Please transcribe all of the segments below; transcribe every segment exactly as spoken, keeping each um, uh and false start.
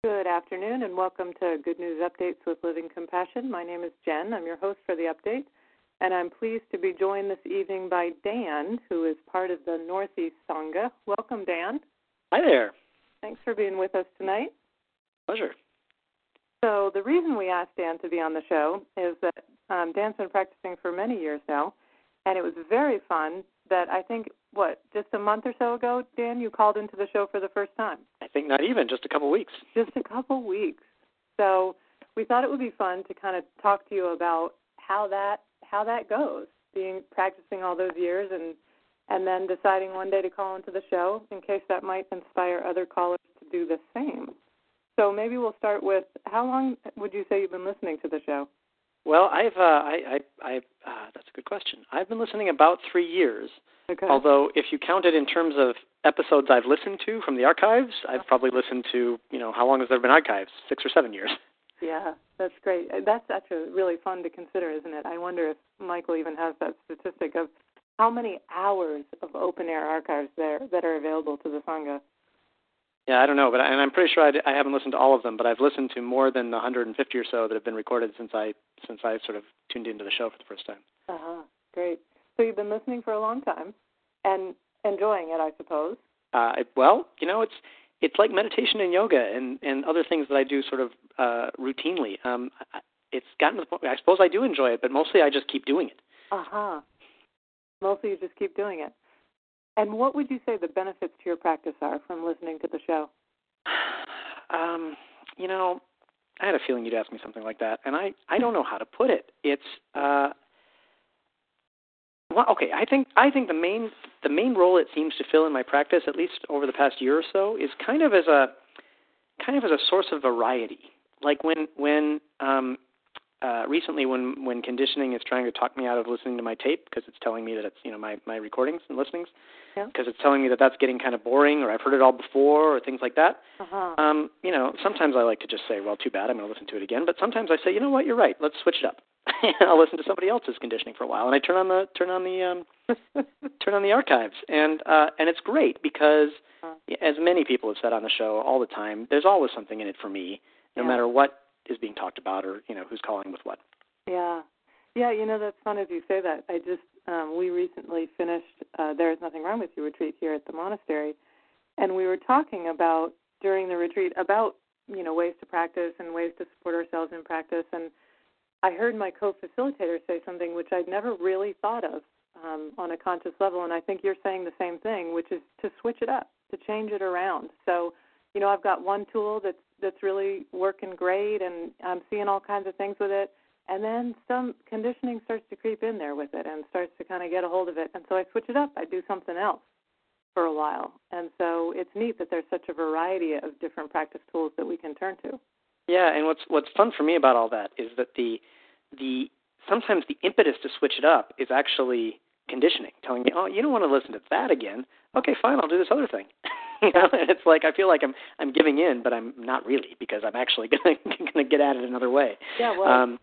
Good afternoon and welcome to Good News Updates with Living Compassion. My name is Jen. I'm your host for the update, and I'm pleased to be joined this evening by Dan, who is part of the Northeast Sangha. Welcome, Dan. Hi there. Thanks for being with us tonight. Pleasure. So the reason we asked Dan to be on the show is that um, Dan's been practicing for many years now, and it was very fun that I think, what, just a month or so ago, Dan, you called into the show for the first time. I think not even, just a couple weeks. Just a couple weeks. So we thought it would be fun to kind of talk to you about how that how that goes, being practicing all those years and and then deciding one day to call into the show in case that might inspire other callers to do the same. So maybe we'll start with, how long would you say you've been listening to the show? Well, I've uh, I I, I uh, that's a good question. I've been listening about three years. Okay. Although, if you count it in terms of episodes I've listened to from the archives, I've probably listened to, you know, how long has there been archives? Six or seven years. Yeah, that's great. That's actually really fun to consider, isn't it? I wonder if Michael even has that statistic of how many hours of open-air archives there that are available to the Sangha. Yeah, I don't know, but I, and I'm pretty sure I, I haven't listened to all of them, but I've listened to more than the one hundred fifty or so that have been recorded since I since I sort of tuned into the show for the first time. Uh-huh, great. So you've been listening for a long time and enjoying it, I suppose. Uh, well, you know, it's it's like meditation and yoga and, and other things that I do sort of uh, routinely. Um, it's gotten to the point, I suppose I do enjoy it, but mostly I just keep doing it. Uh-huh. Mostly you just keep doing it. And what would you say the benefits to your practice are from listening to the show? Um, you know, I had a feeling you'd ask me something like that, and I, I don't know how to put it. It's uh, well, okay. I think I think the main the main role it seems to fill in my practice, at least over the past year or so, is kind of as a kind of as a source of variety. Like when when um, uh, recently when, when conditioning is trying to talk me out of listening to my tape because it's telling me that it's, you know, my, my recordings and listenings, because yeah. it's telling me that that's getting kind of boring or I've heard it all before or things like that. Uh-huh. Um, you know, sometimes I like to just say, well, too bad, I'm going to listen to it again. But sometimes I say, you know what, you're right, let's switch it up. I'll listen to somebody else's conditioning for a while, and I turn on the turn on the um, turn on the archives, and uh, and it's great because, uh-huh. as many people have said on the show all the time, there's always something in it for me, no yeah. matter what is being talked about or, you know, who's calling with what. Yeah. Yeah, you know, that's fun as you say that. I just, um, we recently finished uh, There Is Nothing Wrong With You retreat here at the monastery, and we were talking about, during the retreat, about, you know, ways to practice and ways to support ourselves in practice, and I heard my co-facilitator say something which I'd never really thought of um, on a conscious level, and I think you're saying the same thing, which is to switch it up, to change it around. So, you know, I've got one tool that's that's really working great, and I'm seeing all kinds of things with it, and then some conditioning starts to creep in there with it and starts to kind of get a hold of it, and so I switch it up. I do something else for a while, and so it's neat that there's such a variety of different practice tools that we can turn to. Yeah, and what's what's fun for me about all that is that the the sometimes the impetus to switch it up is actually conditioning, telling me, oh, you don't want to listen to that again. Okay, fine, I'll do this other thing. You know, and it's like I feel like I'm I'm giving in, but I'm not really, because I'm actually going to get at it another way. Yeah, well, um,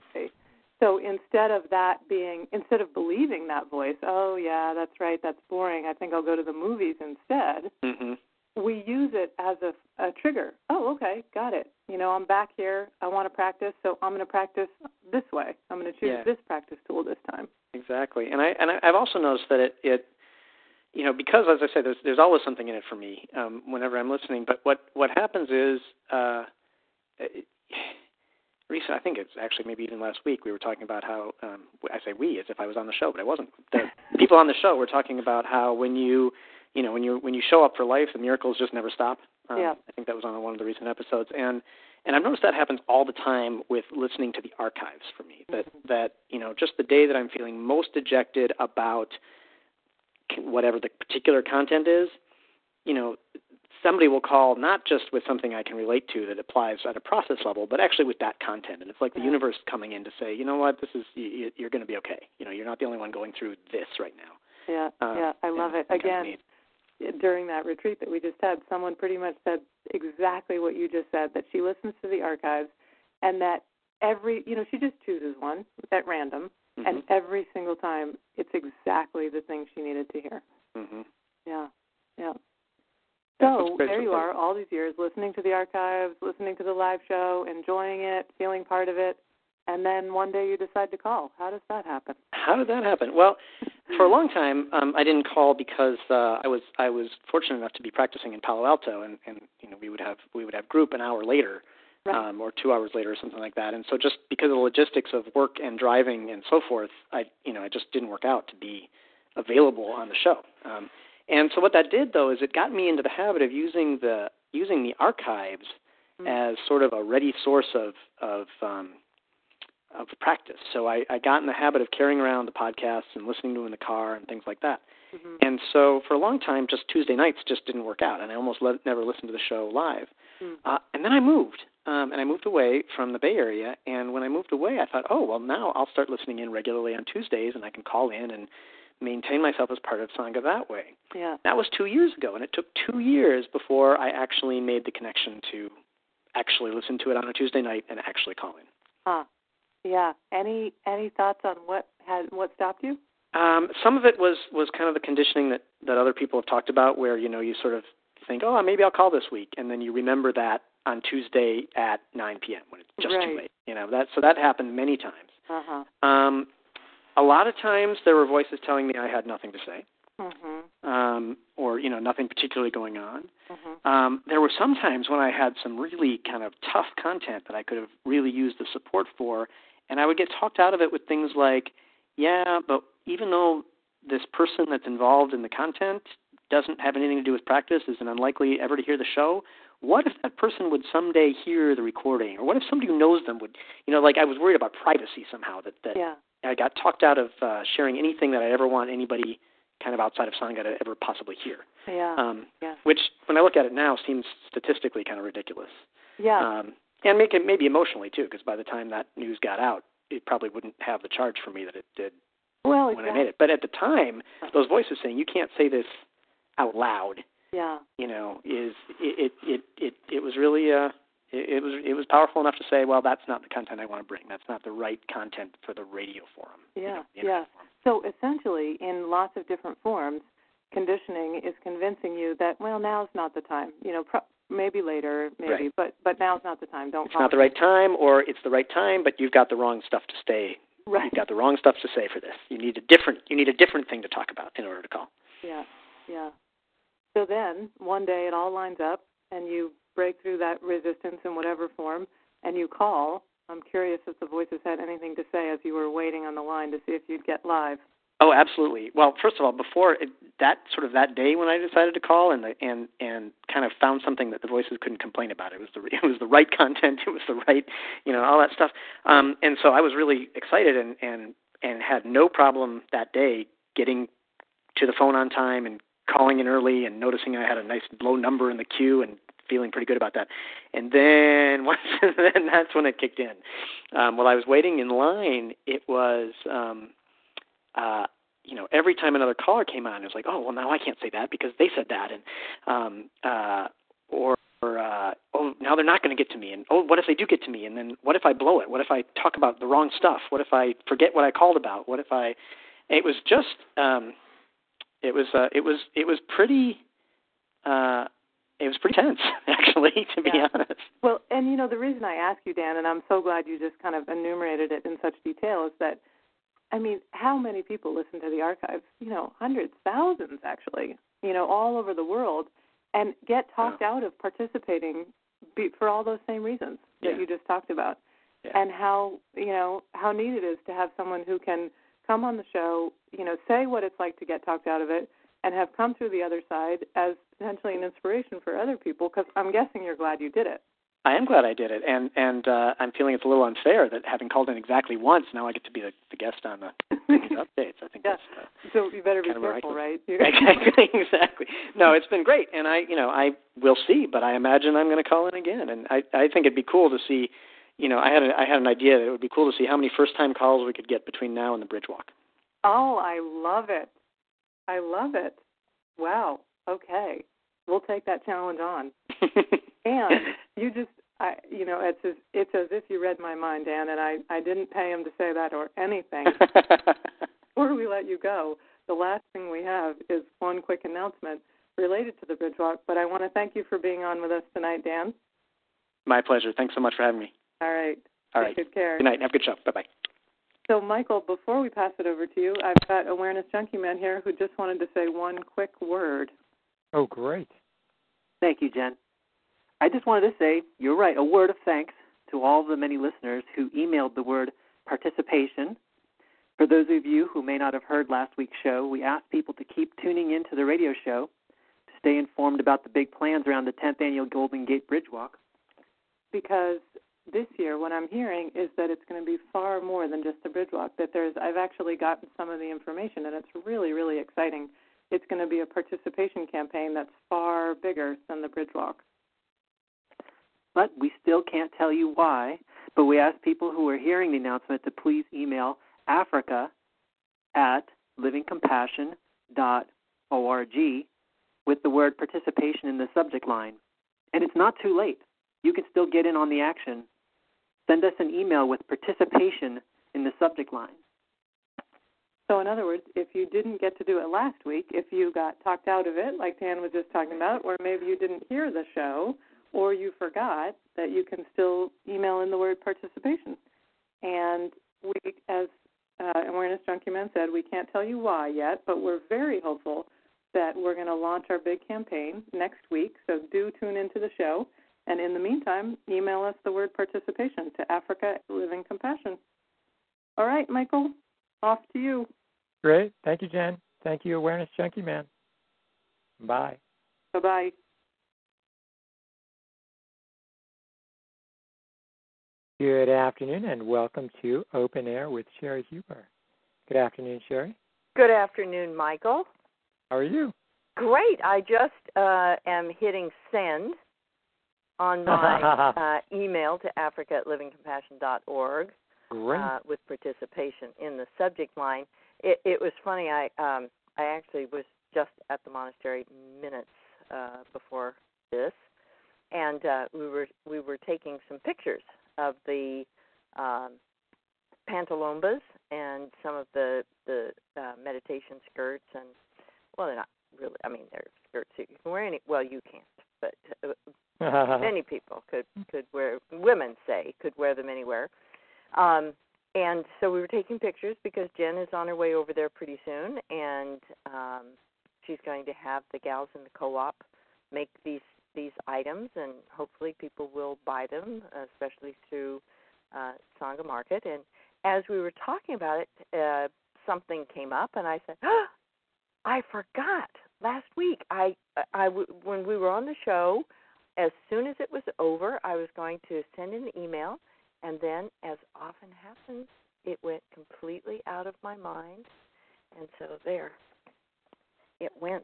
so instead of that being, instead of believing that voice, oh, yeah, that's right, that's boring, I think I'll go to the movies instead, mm-hmm. we use it as a, a trigger. Oh, okay, got it. You know, I'm back here, I want to practice, so I'm going to practice this way. I'm going to choose yeah. this practice tool this time. Exactly. And, I, and I've also noticed that it, it you know, because, as I said, there's, there's always something in it for me um, whenever I'm listening. But what, what happens is, uh, it, recently, I think it's actually maybe even last week, we were talking about how, um, I say we as if I was on the show, but I wasn't. The people on the show were talking about how when you, you know, when you when you show up for life, the miracles just never stop. Um, yeah. I think that was on one of the recent episodes. And and I've noticed that happens all the time with listening to the archives for me, that, mm-hmm. that you know, just the day that I'm feeling most dejected about whatever the particular content is, you know, somebody will call not just with something I can relate to that applies at a process level, but actually with that content. And it's like the yeah. universe coming in to say, you know what, this is, you're going to be okay. You know, you're not the only one going through this right now. Yeah, um, yeah, I love it. Again, during that retreat that we just had, someone pretty much said exactly what you just said, that she listens to the archives and that every, you know, she just chooses one at random, mm-hmm. and every single time it's exactly the thing she needed to hear. Mm-hmm. Yeah, yeah. So there you are, all these years, listening to the archives, listening to the live show, enjoying it, feeling part of it, and then one day you decide to call. How does that happen? How did that happen? Well, for a long time, um, I didn't call because uh, I was I was fortunate enough to be practicing in Palo Alto, and, and you know we would have we would have group an hour later, right. um, or two hours later, or something like that. And so just because of the logistics of work and driving and so forth, I you know it just didn't work out to be available on the show. Um, and so what that did, though, is it got me into the habit of using the using the archives mm-hmm. as sort of a ready source of of um, of practice. So I, I got in the habit of carrying around the podcasts and listening to them in the car and things like that. Mm-hmm. And so for a long time, just Tuesday nights just didn't work out, and I almost let, never listened to the show live. Mm. Uh, and then I moved, um, and I moved away from the Bay Area, and when I moved away, I thought, oh, well, now I'll start listening in regularly on Tuesdays, and I can call in and maintain myself as part of Sangha that way. Yeah. That was two years ago, and it took two years before I actually made the connection to actually listen to it on a Tuesday night and actually call in. Huh. Yeah. Any any thoughts on what had what stopped you? Um, some of it was, was kind of the conditioning that, that other people have talked about, where you know you sort of think, oh, maybe I'll call this week, and then you remember that on Tuesday at nine p.m. when it's just right. too late. You know that so that happened many times. Uh-huh. Um, a lot of times there were voices telling me I had nothing to say, mm-hmm. um, or you know nothing particularly going on. Mm-hmm. Um, there were some times when I had some really kind of tough content that I could have really used the support for. And I would get talked out of it with things like, yeah, but even though this person that's involved in the content doesn't have anything to do with practice, is unlikely ever to hear the show, what if that person would someday hear the recording? Or what if somebody who knows them would, you know, like I was worried about privacy somehow, that, that yeah. I got talked out of uh, sharing anything that I ever want anybody kind of outside of Sangha to ever possibly hear. Yeah. Um, yeah. Which, when I look at it now, seems statistically kind of ridiculous. Yeah. Um, And make it maybe emotionally, too, because by the time that news got out, it probably wouldn't have the charge for me that it did well, when exactly. I made it. But at the time, those voices saying, you can't say this out loud, yeah. you know, is it it it, it, it was really, uh, it, it was it was powerful enough to say, well, that's not the content I want to bring. That's not the right content for the radio forum. Yeah, you know, yeah. Forum. So essentially, in lots of different forms, conditioning is convincing you that, well, now's not the time. You know, pro- maybe later, maybe, right. but but now's not the time. Don't It's call not the right time, or it's the right time, but you've got the wrong stuff to stay. Right. You've got the wrong stuff to say for this. You need a different you need a different thing to talk about in order to call. Yeah, yeah. So then, one day it all lines up, and you break through that resistance in whatever form, and you call. I'm curious if the voices had anything to say as you were waiting on the line to see if you'd get live. Oh, absolutely. Well, first of all, before it, that sort of that day when I decided to call and the, and and kind of found something that the voices couldn't complain about. It was the it was the right content. It was the right, you know, all that stuff. Um, and so I was really excited and, and and had no problem that day getting to the phone on time and calling in early and noticing I had a nice low number in the queue and feeling pretty good about that. And then once then that's when it kicked in. Um, while I was waiting in line, it was. Um, Uh, you know, every time another caller came on, it was like, oh, well, now I can't say that because they said that, and um, uh, or, or uh, oh, now they're not going to get to me, and oh, what if they do get to me, and then what if I blow it? What if I talk about the wrong stuff? What if I forget what I called about? What if I? It was just, um, it was, uh, it was, it was pretty. Uh, It was pretty tense, actually, to be yeah. honest. Well, and you know, the reason I ask you, Dan, and I'm so glad you just kind of enumerated it in such detail, is that. I mean, how many people listen to the archives? You know, hundreds, thousands, actually, you know, all over the world, and get talked yeah. out of participating be, for all those same reasons that yeah. you just talked about. Yeah. And how, you know, how neat it is to have someone who can come on the show, you know, say what it's like to get talked out of it, and have come through the other side as potentially an inspiration for other people, because I'm guessing you're glad you did it. I am glad I did it, and and uh, I'm feeling it's a little unfair that having called in exactly once, now I get to be the, the guest on the updates. I think yeah. that's uh, so you better be careful, miraculous. right? exactly, exactly. No, it's been great, and I, you know, I will see, but I imagine I'm going to call in again, and I, I think it'd be cool to see. You know, I had a, I had an idea that it would be cool to see how many first-time calls we could get between now and the bridge walk. Oh, I love it! I love it! Wow. Okay, we'll take that challenge on. And you just, I, you know, it's as, it's as if you read my mind, Dan, and I, I didn't pay him to say that or anything. Before we let you go, the last thing we have is one quick announcement related to the Bridge Walk. But I want to thank you for being on with us tonight, Dan. My pleasure. Thanks so much for having me. All right. All Take right. good care. Good night. Have a good show. Bye-bye. So, Michael, before we pass it over to you, I've got Awareness Junkie Man here who just wanted to say one quick word. Oh, great. Thank you, Jen. I just wanted to say, you're right, a word of thanks to all the many listeners who emailed the word participation. For those of you who may not have heard last week's show, we asked people to keep tuning into the radio show to stay informed about the big plans around the tenth Annual Golden Gate Bridge Walk. Because this year, what I'm hearing is that it's going to be far more than just the Bridge Walk, that there's, I've actually gotten some of the information, and it's really, really exciting. It's going to be a participation campaign that's far bigger than the Bridge Walk. But we still can't tell you why, but we ask people who are hearing the announcement to please email Africa at living compassion dot org with the word participation in the subject line. And it's not too late. You can still get in on the action. Send us an email with participation in the subject line. So in other words, if you didn't get to do it last week, if you got talked out of it, like Dan was just talking about, or maybe you didn't hear the show, or you forgot, that you can still email in the word participation. And we, as uh, Awareness Junkie Man said, we can't tell you why yet, but we're very hopeful that we're going to launch our big campaign next week, so do tune into the show. And in the meantime, email us the word participation to Africa Living Compassion. All right, Michael, off to you. Great. Thank you, Jen. Thank you, Awareness Junkie Man. Bye. Bye-bye. Good afternoon, and welcome to Open Air with Sherry Huber. Good afternoon, Sherry. Good afternoon, Michael. How are you? Great. I just uh, am hitting send on my uh, email to Africa at living compassion dot org uh, with participation in the subject line. It, it was funny. I um, I actually was just at the monastery minutes uh, before this, and uh, we were we were taking some pictures of the um, pantalombas and some of the the uh, meditation skirts, and well, they're not really. I mean, they're skirts you can wear any. Well, you can't, but uh, many people could could wear. Women say could wear them anywhere. Um, and so we were taking pictures because Jen is on her way over there pretty soon, and um, she's going to have the gals in the co-op make these these items, and hopefully people will buy them, especially through uh, Sangha Market. And as we were talking about it, uh, something came up, and I said, oh, I forgot last week. I, I, when we were on the show, as soon as it was over, I was going to send an email, and then, as often happens, it went completely out of my mind, and so there, it went.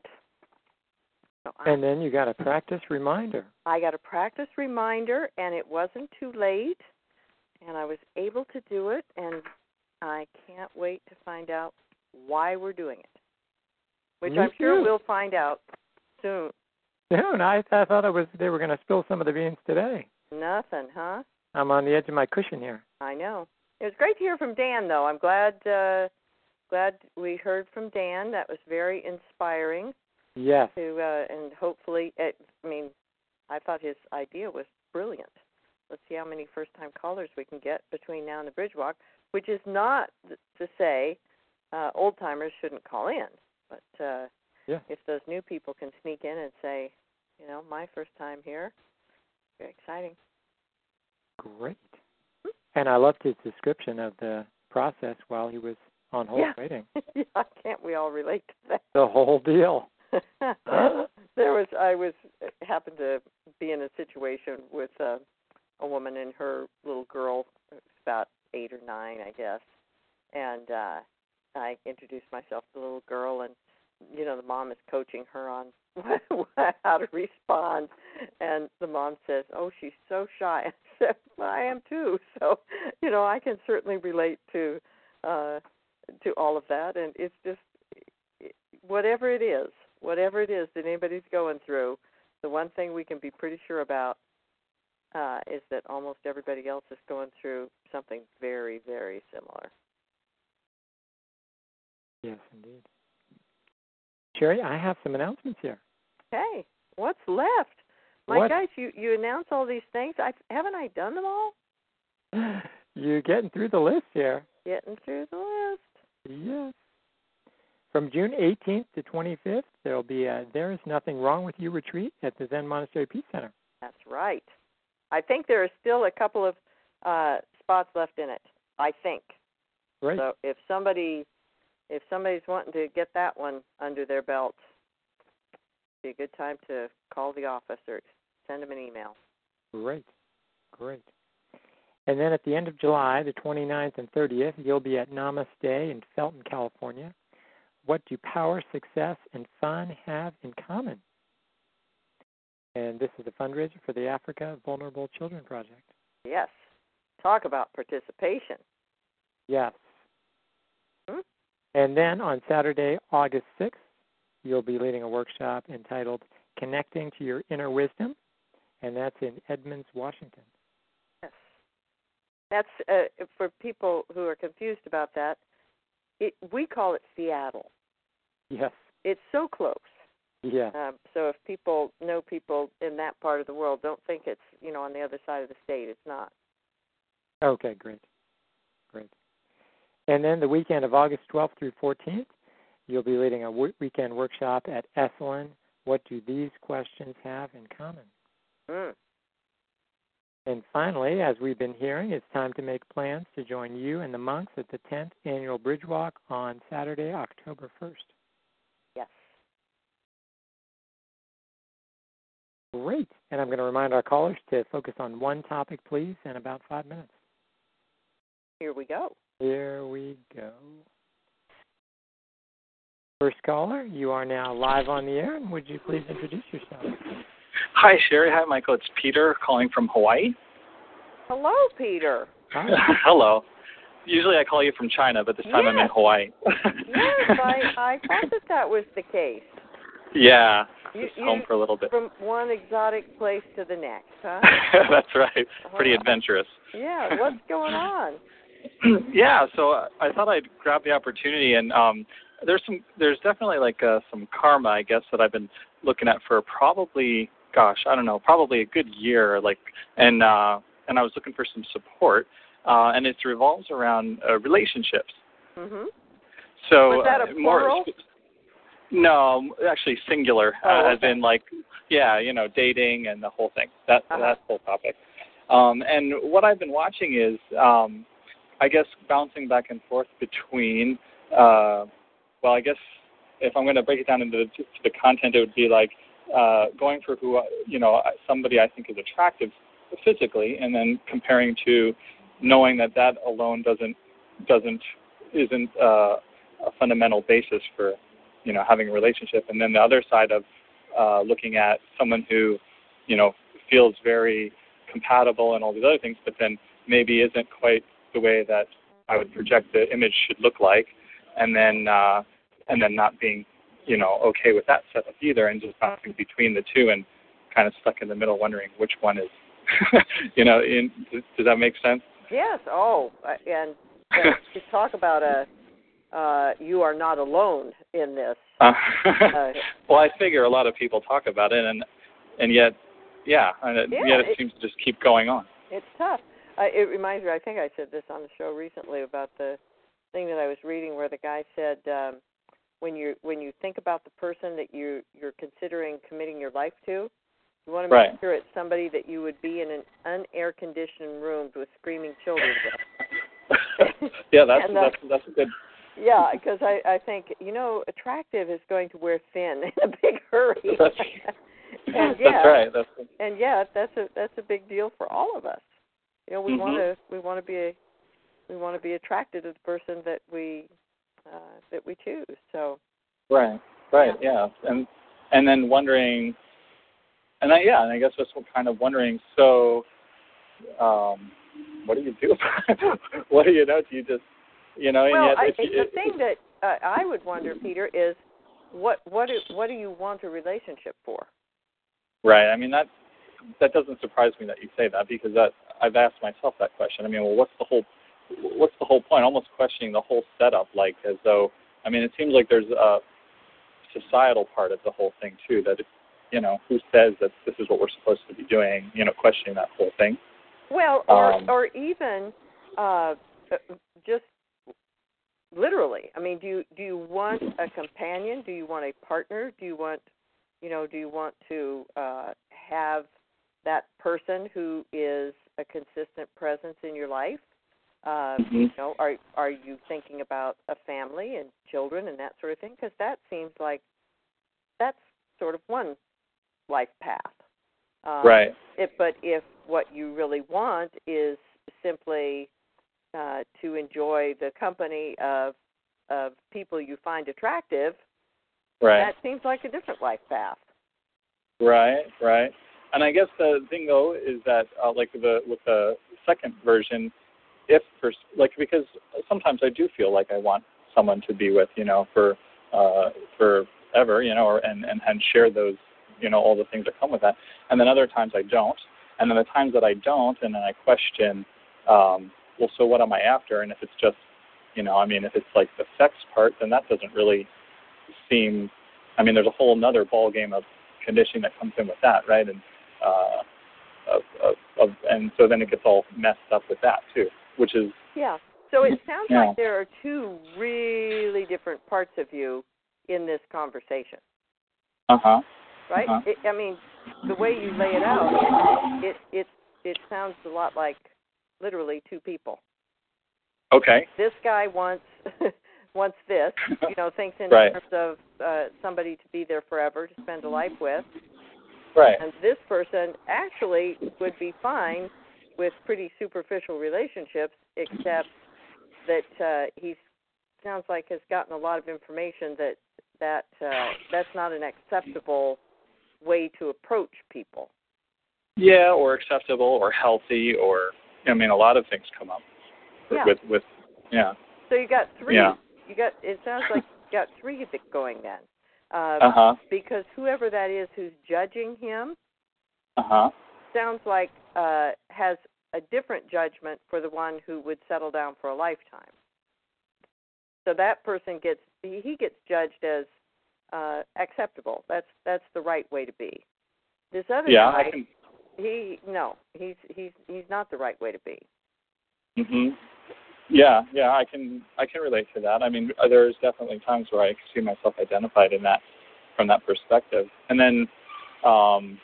So and then you got a practice reminder. I got a practice reminder, and it wasn't too late, and I was able to do it, and I can't wait to find out why we're doing it, which Me I'm sure too. we'll find out soon. Soon. I, I thought it was they were going to spill some of the beans today. Nothing, huh? I'm on the edge of my cushion here. I know. It was great to hear from Dan, though. I'm glad uh, glad we heard from Dan. That was very inspiring. Yes. To uh, and hopefully, it, I mean, I thought his idea was brilliant. Let's see how many first-time callers we can get between now and the Bridge Walk, which is not to say uh, old-timers shouldn't call in. But uh, yeah. if those new people can sneak in and say, you know, my first time here, very exciting. Great. And I loved his description of the process while he was on hold yeah. waiting. yeah, can't we all relate to that? The whole deal. there was, I was, happened to be in a situation with uh, a woman and her little girl, about eight or nine, I guess, and uh, I introduced myself to the little girl, and, you know, the mom is coaching her on how to respond, and the mom says, oh, she's so shy. I said, well, I am too, so, you know, I can certainly relate to uh, to all of that, and it's just, whatever it is, whatever it is that anybody's going through, the one thing we can be pretty sure about uh, is that almost everybody else is going through something very, very similar. Yes, indeed. Sherry, I have some announcements here. Okay, What's left? My what? gosh, you, you announce all these things. I haven't I done them all? You're getting through the list here. Getting through the list. Yes. From June eighteenth to twenty-fifth, there will be a There Is Nothing Wrong With You retreat at the Zen Monastery Peace Center. That's right. I think there are still a couple of uh, spots left in it. I think. Right. So if somebody, if somebody's wanting to get that one under their belt, be a good time to call the office or send them an email. Great. Great. And then at the end of July, the twenty-ninth and thirtieth, you'll be at Namaste in Felton, California. What do power, success, and fun have in common? And this is a fundraiser for the Africa Vulnerable Children Project. Yes. Talk about participation. Yes. Hmm? And then on Saturday, August sixth, you'll be leading a workshop entitled Connecting to Your Inner Wisdom, and that's in Edmonds, Washington. Yes. That's, uh, for people who are confused about that, it, we call it Seattle. Yes. It's so close. Yeah. Um, so if people know people in that part of the world, don't think it's, you know, on the other side of the state. It's not. Okay, great. Great. And then the weekend of August twelfth through fourteenth, you'll be leading a w- weekend workshop at Esalen. What do these questions have in common? Mm. And finally, as we've been hearing, it's time to make plans to join you and the monks at the tenth Annual Bridge Walk on Saturday, October first. Yes. Great. And I'm going to remind our callers to focus on one topic, please, in about five minutes. Here we go. Here we go. First caller, you are now live on the air, and would you please introduce yourself? Hi, Sherry. Hi, Michael. It's Peter calling from Hawaii. Hello, Peter. Hi. Hello. Usually I call you from China, but this time yes. I'm in Hawaii. Yes, I, I thought that that was the case. Yeah, You, just you, home for a little bit. From one exotic place to the next, huh? That's right. Pretty Oh, adventurous. Yeah, what's going on? Yeah, so uh, I thought I'd grab the opportunity, and um, there's some, there's definitely like uh, some karma, I guess, that I've been looking at for probably, gosh, I don't know, probably a good year, like, and uh, and I was looking for some support, uh, and it revolves around uh, relationships. Mhm. So was that a uh, more, plural? No, actually singular, Oh, uh, okay. as in like, yeah, you know, dating and the whole thing, that Uh-huh. that whole topic. Um, and what I've been watching is, um, I guess, bouncing back and forth between, uh, well, I guess if I'm going to break it down into the, to the content, it would be like uh, going for who, you know, somebody I think is attractive physically, and then comparing to knowing that that alone doesn't doesn't isn't uh, a fundamental basis for, you know, having a relationship. And then the other side of uh, looking at someone who, you know, feels very compatible and all these other things, but then maybe isn't quite the way that I would project the image should look like, and then uh, and then not being, you know, okay with that setup either, and just bouncing between the two and kind of stuck in the middle, wondering which one is, you know, in, does, does that make sense? Yes. Oh, uh, and uh, to talk about a, uh, you are not alone in this. Uh, Uh, well, I figure a lot of people talk about it, and and yet, yeah, and it, Yeah, yet it, it- seems to just keep going on. It's tough. Uh, it reminds me, I think I said this on the show recently about the thing that I was reading where the guy said, um, when you when you think about the person that you you're considering committing your life to, you want to make Right. sure it's somebody that you would be in an unair conditioned room with screaming children with. Yeah, that's And, uh, that's that's a good. Yeah, because I, I think, you know, attractive is going to wear thin in a big hurry. That's, and that's yeah, right. That's and yeah, that's a that's a big deal for all of us. You know, we Mhm. want to we want to be a, we want to be attracted to the person that we uh, that we choose. So right, right, yeah, and and then wondering, and I, yeah, and I guess just kind of wondering. So, um, what do you do? What do you know? Do you just, you know? well, and yet I if think you, the thing that uh, I would wonder, Peter, is what what do, what do you want a relationship for? Right. I mean, that that doesn't surprise me that you say that, because that I've asked myself that question. I mean, well, what's the whole what's the whole point? Almost questioning the whole setup, like as though, I mean, it seems like there's a societal part of the whole thing too, that if, you know, who says that this is what we're supposed to be doing? You know, questioning that whole thing. Well, or um, or even uh, just literally. I mean, do you do you want a companion? Do you want a partner? Do you want, you know, do you want to uh, have that person who is a consistent presence in your life? Uh, mm-hmm. You know, are are you thinking about a family and children and that sort of thing? Because that seems like that's sort of one life path. Um, right. If, but if what you really want is simply uh, to enjoy the company of of people you find attractive, right. that seems like a different life path. Right, right. And I guess the thing though is that uh, like the with the second version, if for like because sometimes I do feel like I want someone to be with, you know, for uh, forever, you know, or and, and and share those, you know, all the things that come with that. And then other times I don't. And then the times that I don't, and then I question, um, well, so what am I after? And if it's just, you know, I mean, if it's like the sex part, then that doesn't really seem. I mean, there's a whole other ball game of conditioning that comes in with that, right? And uh, of, of, of, and so then it gets all messed up with that too, which is yeah. So it sounds yeah. like there are two really different parts of you in this conversation. Uh huh. Right? Uh-huh. It, I mean, the way you lay it out, it it it, it sounds a lot like literally two people. Okay. This guy wants wants this, you know, thinks in right. terms of uh, somebody to be there forever, to spend a life with. Right. And this person actually would be fine with pretty superficial relationships, except that uh, he sounds like has gotten a lot of information that that uh, that's not an acceptable way to approach people. Yeah, or acceptable, or healthy, or I mean, a lot of things come up yeah. with with yeah. So you got three. Yeah. You got. It sounds like you got three of it going then. Uh huh. Because whoever that is who's judging him, uh huh, sounds like uh, has a different judgment for the one who would settle down for a lifetime. So that person gets he gets judged as uh, acceptable. That's that's the right way to be. This other yeah, guy, I can... he no, he's he's he's not the right way to be. Mhm. Yeah, yeah, I can I can relate to that. I mean, there's definitely times where I see myself identified in that from that perspective. And then, um,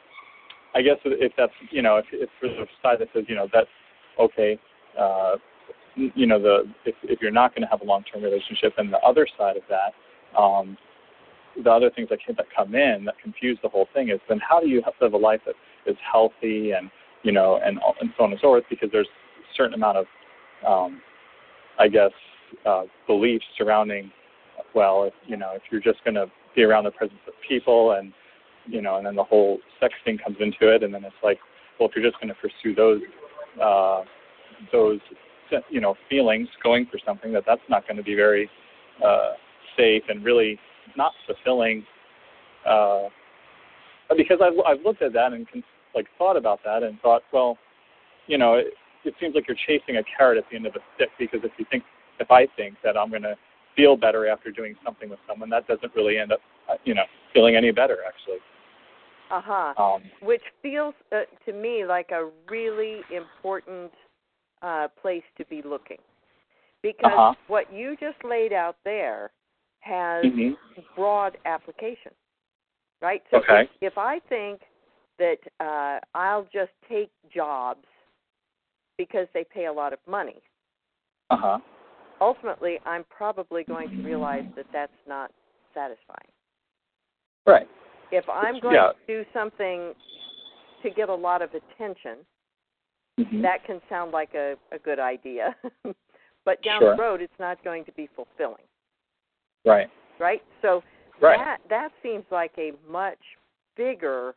I guess if that's you know if if there's a side that says you know that's okay, uh, you know the if if you're not going to have a long-term relationship, and the other side of that, um, the other things that that come in that confuse the whole thing is then how do you live a life that is healthy and you know and and so on and so forth, because there's a certain amount of um, I guess uh, beliefs surrounding well if you know if you're just going to be around the presence of people and you know and then the whole sex thing comes into it, and then it's like, well, if you're just going to pursue those uh, those you know feelings going for something that that's not going to be very uh, safe and really not fulfilling, uh, because I've I've looked at that and like thought about that and thought, well, you know, it, it seems like you're chasing a carrot at the end of a stick, because if you think if I think that I'm going to feel better after doing something with someone, that doesn't really end up, you know, feeling any better actually. Uh huh. Um, Which feels uh, to me like a really important uh, place to be looking, because uh-huh. what you just laid out there has mm-hmm. broad application, right? So okay. if, if I think that uh, I'll just take jobs because they pay a lot of money, uh-huh. ultimately I'm probably going to realize that that's not satisfying. Right. If I'm going yeah. to do something to get a lot of attention, mm-hmm. that can sound like a, a good idea. But down sure. the road, it's not going to be fulfilling. Right. Right? So right. that that seems like a much bigger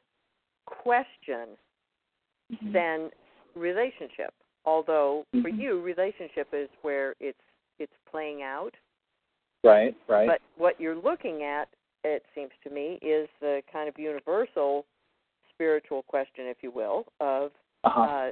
question mm-hmm. than relationship. Although mm-hmm. for you, relationship is where it's it's playing out. Right, right. But what you're looking at, it seems to me, is the kind of universal spiritual question, if you will, of uh-huh. uh,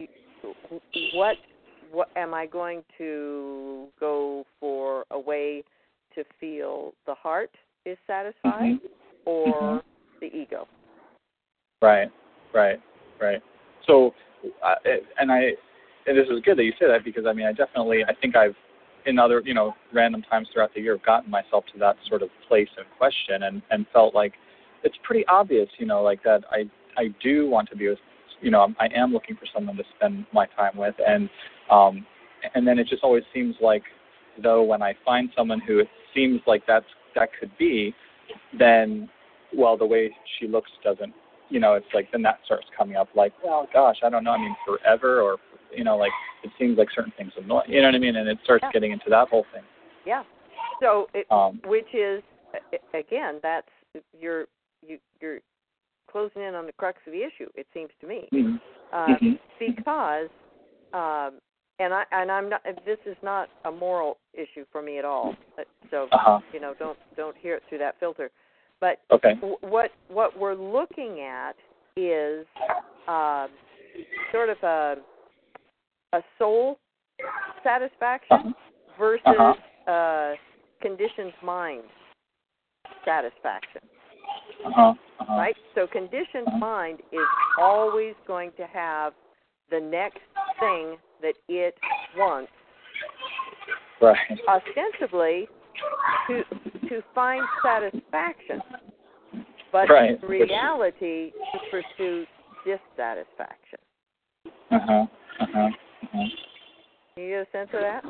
what what am I going to go for a way to feel the heart is satisfied, mm-hmm. or mm-hmm. the ego. Right, right, right. So, uh, and I, and this is good that you say that, because I mean, I definitely, I think I've, in other, you know, random times throughout the year, gotten myself to that sort of place and question, and, and felt like it's pretty obvious, you know, like that I, I do want to be with, you know, I am looking for someone to spend my time with, and, um, and then it just always seems like, though, when I find someone who it seems like that's, that could be, then, well, the way she looks doesn't, you know, it's like, then that starts coming up like, well, gosh, I don't know, I mean, forever, or, you know, like, it seems like certain things annoy, you know what I mean, and it starts yeah. getting into that whole thing. Yeah. So, it, um, which is, again, that's, you're, you, you're closing in on the crux of the issue, it seems to me. mm-hmm. Um, mm-hmm. Because, um, and I and I'm not. This is not a moral issue for me at all. So uh-huh. you know, don't don't hear it through that filter. But okay. w- what what we're looking at is um, sort of a a soul satisfaction uh-huh. versus uh-huh. uh, conditioned mind satisfaction. Uh-huh. Uh-huh. Right? So conditioned uh-huh. mind is always going to have the next thing that it wants, right. ostensibly to to find satisfaction, but right. in reality to pursue dissatisfaction. Uh-huh. Uh-huh. Uh-huh. Do you get a sense of that?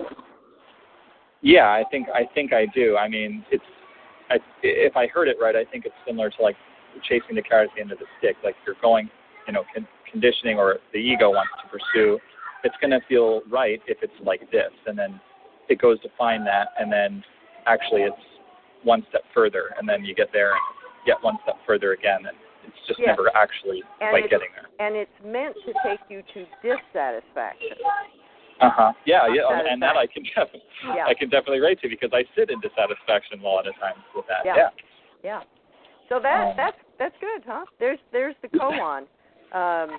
Yeah, I think I think I do. I mean, it's I, if I heard it right, I think it's similar to like chasing the carrot at the end of the stick. Like you're going, you know, con- conditioning or the ego wants to pursue. It's going to feel right if it's like this, and then it goes to find that, and then actually it's one step further, and then you get there and get one step further again, and it's just yes. never actually and quite getting there. And it's meant to take you to dissatisfaction. Uh huh. Yeah, yeah, and that I can definitely, yeah. I can definitely relate to, because I sit in dissatisfaction a lot of times with that. Yeah. Yeah. Yeah. So that that's that's good, huh? There's there's the koan. Um,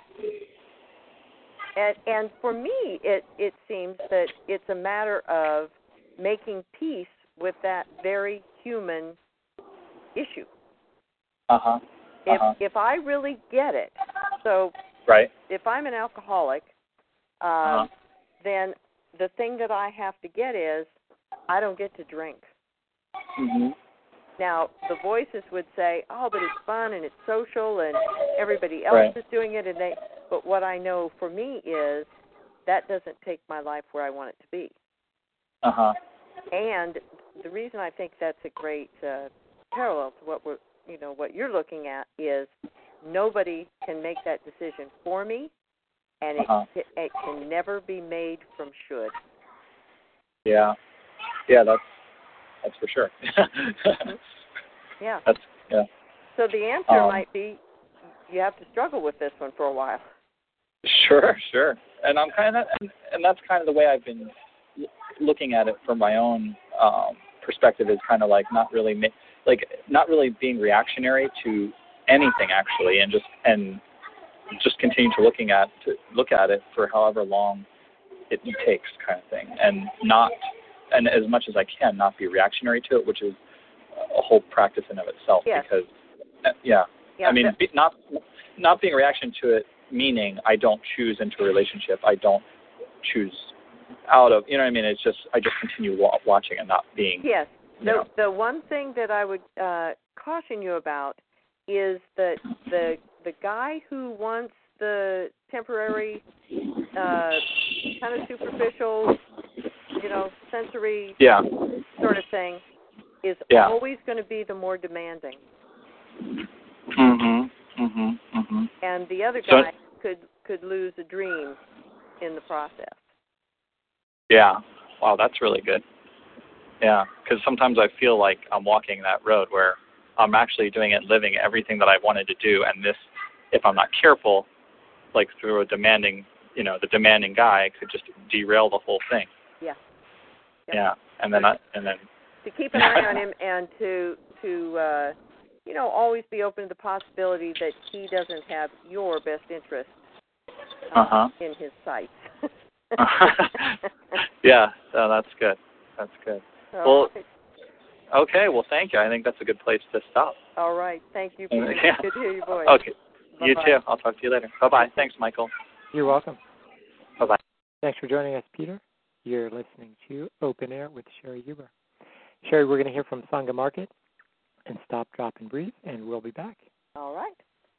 and and for me, it it seems that it's a matter of making peace with that very human issue. Uh huh. Uh-huh. If if I really get it, so right. if I'm an alcoholic, um, uh-huh. then the thing that I have to get is I don't get to drink. Mm-hmm. Now, the voices would say, oh, but it's fun and it's social and everybody else right. is doing it. And they. But what I know for me is that doesn't take my life where I want it to be. Uh-huh. And the reason I think that's a great uh, parallel to what we're, you know, what you're looking at is nobody can make that decision for me, and uh-huh. it, it can never be made from should. Yeah. Yeah, that's that's for sure. yeah. That's yeah. So the answer um, might be you have to struggle with this one for a while. Sure, sure. And I'm kind of and, and that's kind of the way I've been looking at it from my own um, perspective, is kind of like not really ma- like not really being reactionary to anything actually, and just and just continue to looking at to look at it for however long it takes, kind of thing, and not and as much as I can not be reactionary to it, which is a whole practice in of itself. Yes. Because yeah, yeah, I mean but- be, not not being a reaction to it, meaning I don't choose into a relationship, I don't choose out of, you know what I mean? It's just, I just continue wa- watching and not being. Yes. The, know. the one thing that I would uh, caution you about is that the the guy who wants the temporary, uh, kind of superficial, you know, sensory yeah. sort of thing is yeah. always going to be the more demanding. Mhm. Mhm. Mhm. And the other So, guy could could lose a dream in the process. Yeah. Wow, that's really good. Yeah, because sometimes I feel like I'm walking that road where I'm actually doing it, living everything that I wanted to do, and this, if I'm not careful, like through a demanding, you know, the demanding guy could just derail the whole thing. Yeah. Yep. Yeah, and then I, and then to keep an eye on him and to to uh, you know, always be open to the possibility that he doesn't have your best interest uh, uh-huh. in his sights. yeah, no, that's good. That's good. All Well, Okay, well, thank you. I think that's a good place to stop. All right. Thank you, Peter. Yeah. Good to hear your voice. Okay. Bye-bye. You too. I'll talk to you later. Bye-bye. Thanks, Michael. You're welcome. Bye-bye. Thanks for joining us, Peter. You're listening to Open Air with Sherry Huber. Sherry, we're going to hear from Sangha Market and Stop, Drop, and Breathe, and we'll be back. All right.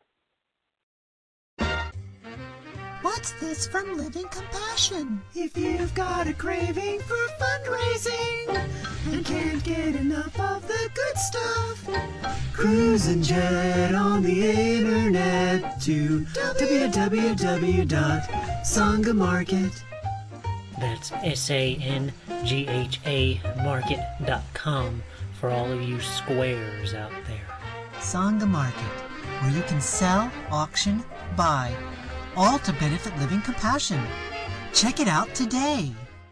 What's this from Living Compassion? If you've got a craving for fundraising and can't get enough of the good stuff, cruise and jet on the internet to w w w dot sangha market. That's S A N G H A market dot com for all of you squares out there. Sangha Market, where you can sell, auction, buy, all to benefit Living Compassion. Check it out today.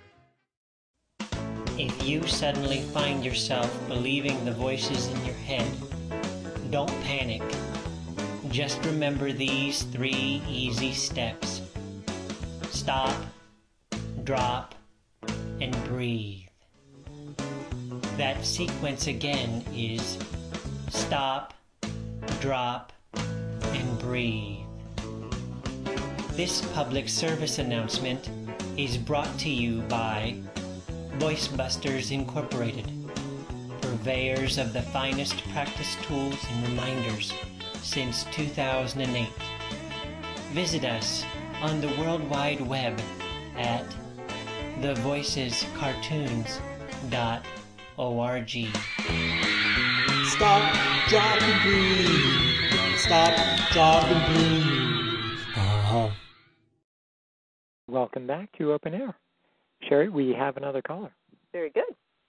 If you suddenly find yourself believing the voices in your head, don't panic. Just remember these three easy steps. Stop, drop, and breathe. That sequence again is stop, drop, and breathe. This public service announcement is brought to you by VoiceBusters Incorporated, purveyors of the finest practice tools and reminders since two thousand eight. Visit us on the World Wide Web at the voices cartoons dot org. Stop, drop, and breathe. Stop, drop, and breathe. Uh-huh. Welcome back to Open Air. Sherry, we have another caller. Very good.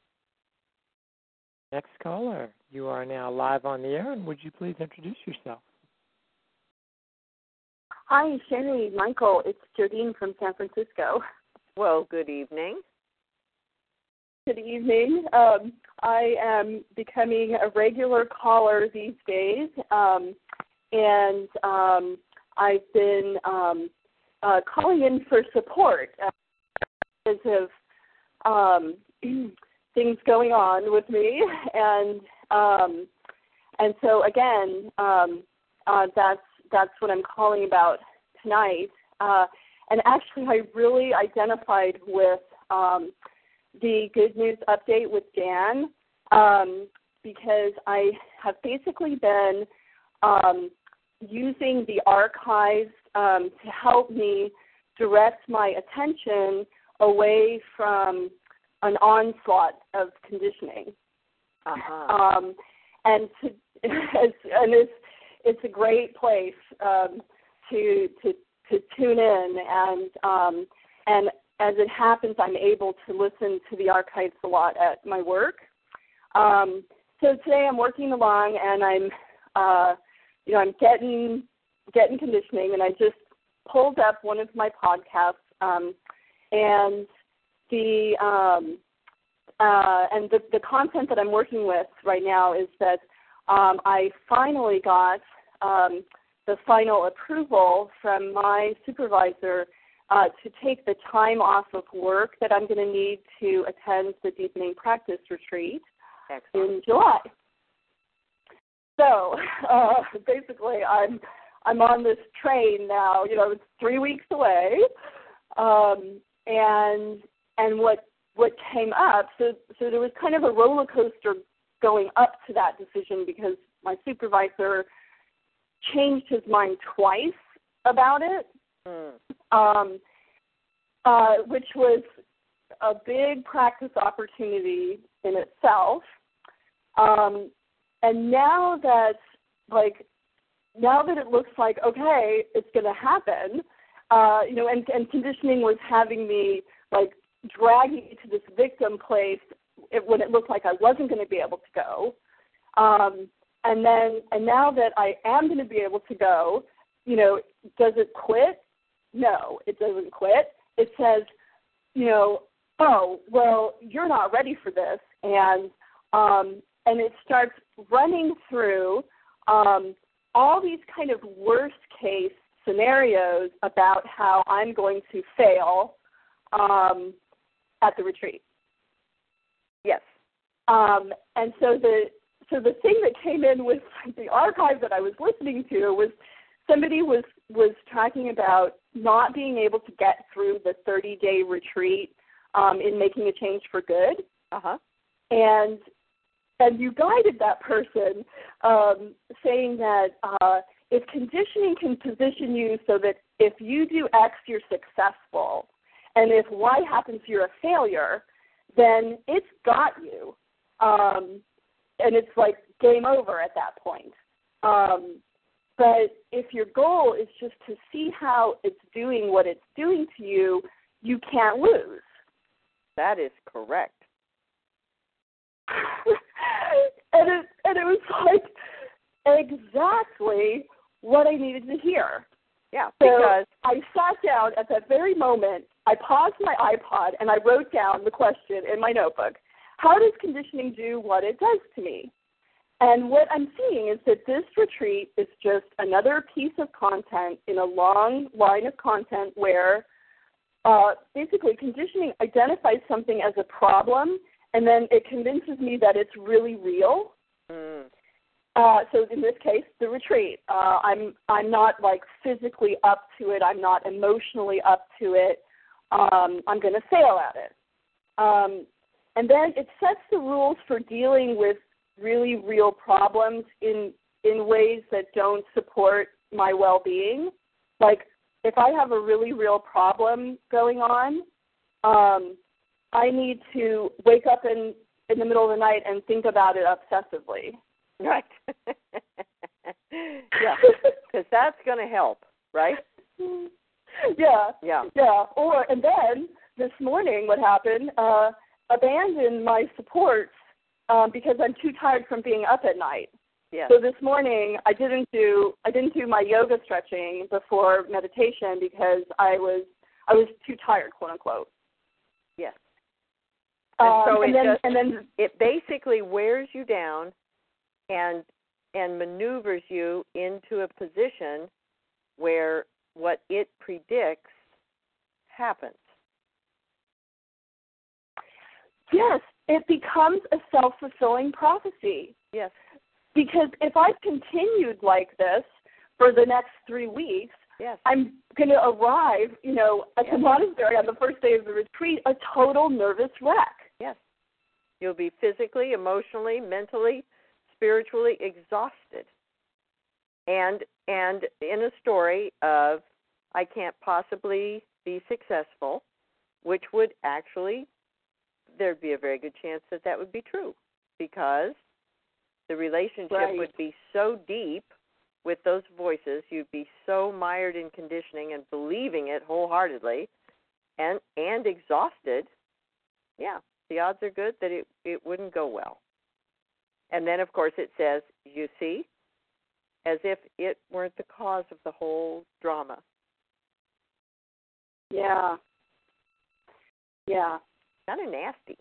Next caller, you are now live on the air, and would you please introduce yourself? Hi, Sherry, Michael. It's Jodine from San Francisco. Well, good evening. Good evening. Um, I am becoming a regular caller these days, um, and um, I've been um, uh, calling in for support uh, because of um, things going on with me, and um, and so again, um, uh, that's that's what I'm calling about tonight. Uh, and actually, I really identified with um, the Good News Update with Dan um, because I have basically been um, using the archives um, to help me direct my attention away from an onslaught of conditioning. Uh-huh. Um, and to, and it's it's a great place um, to to to tune in, and um, and as it happens, I'm able to listen to the archives a lot at my work. Um, so today I'm working along, and I'm uh, you know I'm getting getting conditioning, and I just pulled up one of my podcasts, um, and the um, uh, and the, the content that I'm working with right now is that um, I finally got um, the final approval from my supervisor uh, to take the time off of work that I'm going to need to attend the Deepening Practice Retreat Excellent. in July. So uh, basically, I'm I'm on this train now. You know, it's three weeks away, um, and and what what came up. So so there was kind of a roller coaster going up to that decision because my supervisor changed his mind twice about it, mm. um, uh, which was a big practice opportunity in itself. Um, and now that, like, now that it looks like, okay, it's going to happen, uh, you know, and, and conditioning was having me, like, dragging me to this victim place it, when it looked like I wasn't going to be able to go. Um, and then, and now that I am going to be able to go, you know, does it quit? No, it doesn't quit. It says, you know, oh, well, you're not ready for this. And, um, and it starts running through um, all these kind of worst case scenarios about how I'm going to fail um, at the retreat. Yes. Um, and so the so the thing that came in with the archive that I was listening to was somebody was was talking about not being able to get through the thirty-day retreat um, in making a change for good. Uh-huh. And and you guided that person um, saying that uh, if conditioning can position you so that if you do X, you're successful, and if Y happens, you're a failure, then it's got you. Um, and it's like game over at that point. Um, but if your goal is just to see how it's doing what it's doing to you, you can't lose. That is correct. and it and it was like exactly what I needed to hear. Yeah, so because I sat down at that very moment, I paused my iPod, and I wrote down the question in my notebook. How does conditioning do what it does to me? And what I'm seeing is that this retreat is just another piece of content in a long line of content where uh, basically conditioning identifies something as a problem, and then it convinces me that it's really real. Mm. Uh, so in this case, the retreat. Uh, I'm I'm not like physically up to it. I'm not emotionally up to it. Um, I'm going to fail at it. Um, and then it sets the rules for dealing with really real problems in in ways that don't support my well-being. Like if I have a really real problem going on, um, I need to wake up in, in the middle of the night and think about it obsessively. Right. Yeah, because that's going to help, right? Yeah. Yeah. Yeah. Or and then this morning, what happened? Uh, abandoned my supports um, because I'm too tired from being up at night. Yes. So this morning, I didn't do I didn't do my yoga stretching before meditation because I was I was too tired, quote unquote. Yes. And um, so and it then just, and then it basically wears you down and and maneuvers you into a position where what it predicts happens. Yes, it becomes a self-fulfilling prophecy. Yes. Because if I continued like this for the next three weeks, yes. I'm going to arrive, you know, at yes. the monastery on the first day of the retreat, a total nervous wreck. Yes. You'll be physically, emotionally, mentally, spiritually exhausted. And and in a story of I can't possibly be successful, which would actually, there'd be a very good chance that that would be true because the relationship right. would be so deep with those voices, you'd be so mired in conditioning and believing it wholeheartedly and, and exhausted, yeah, the odds are good that it, it wouldn't go well. And then, of course, it says, you see, as if it weren't the cause of the whole drama. Yeah. Yeah. Kind of nasty.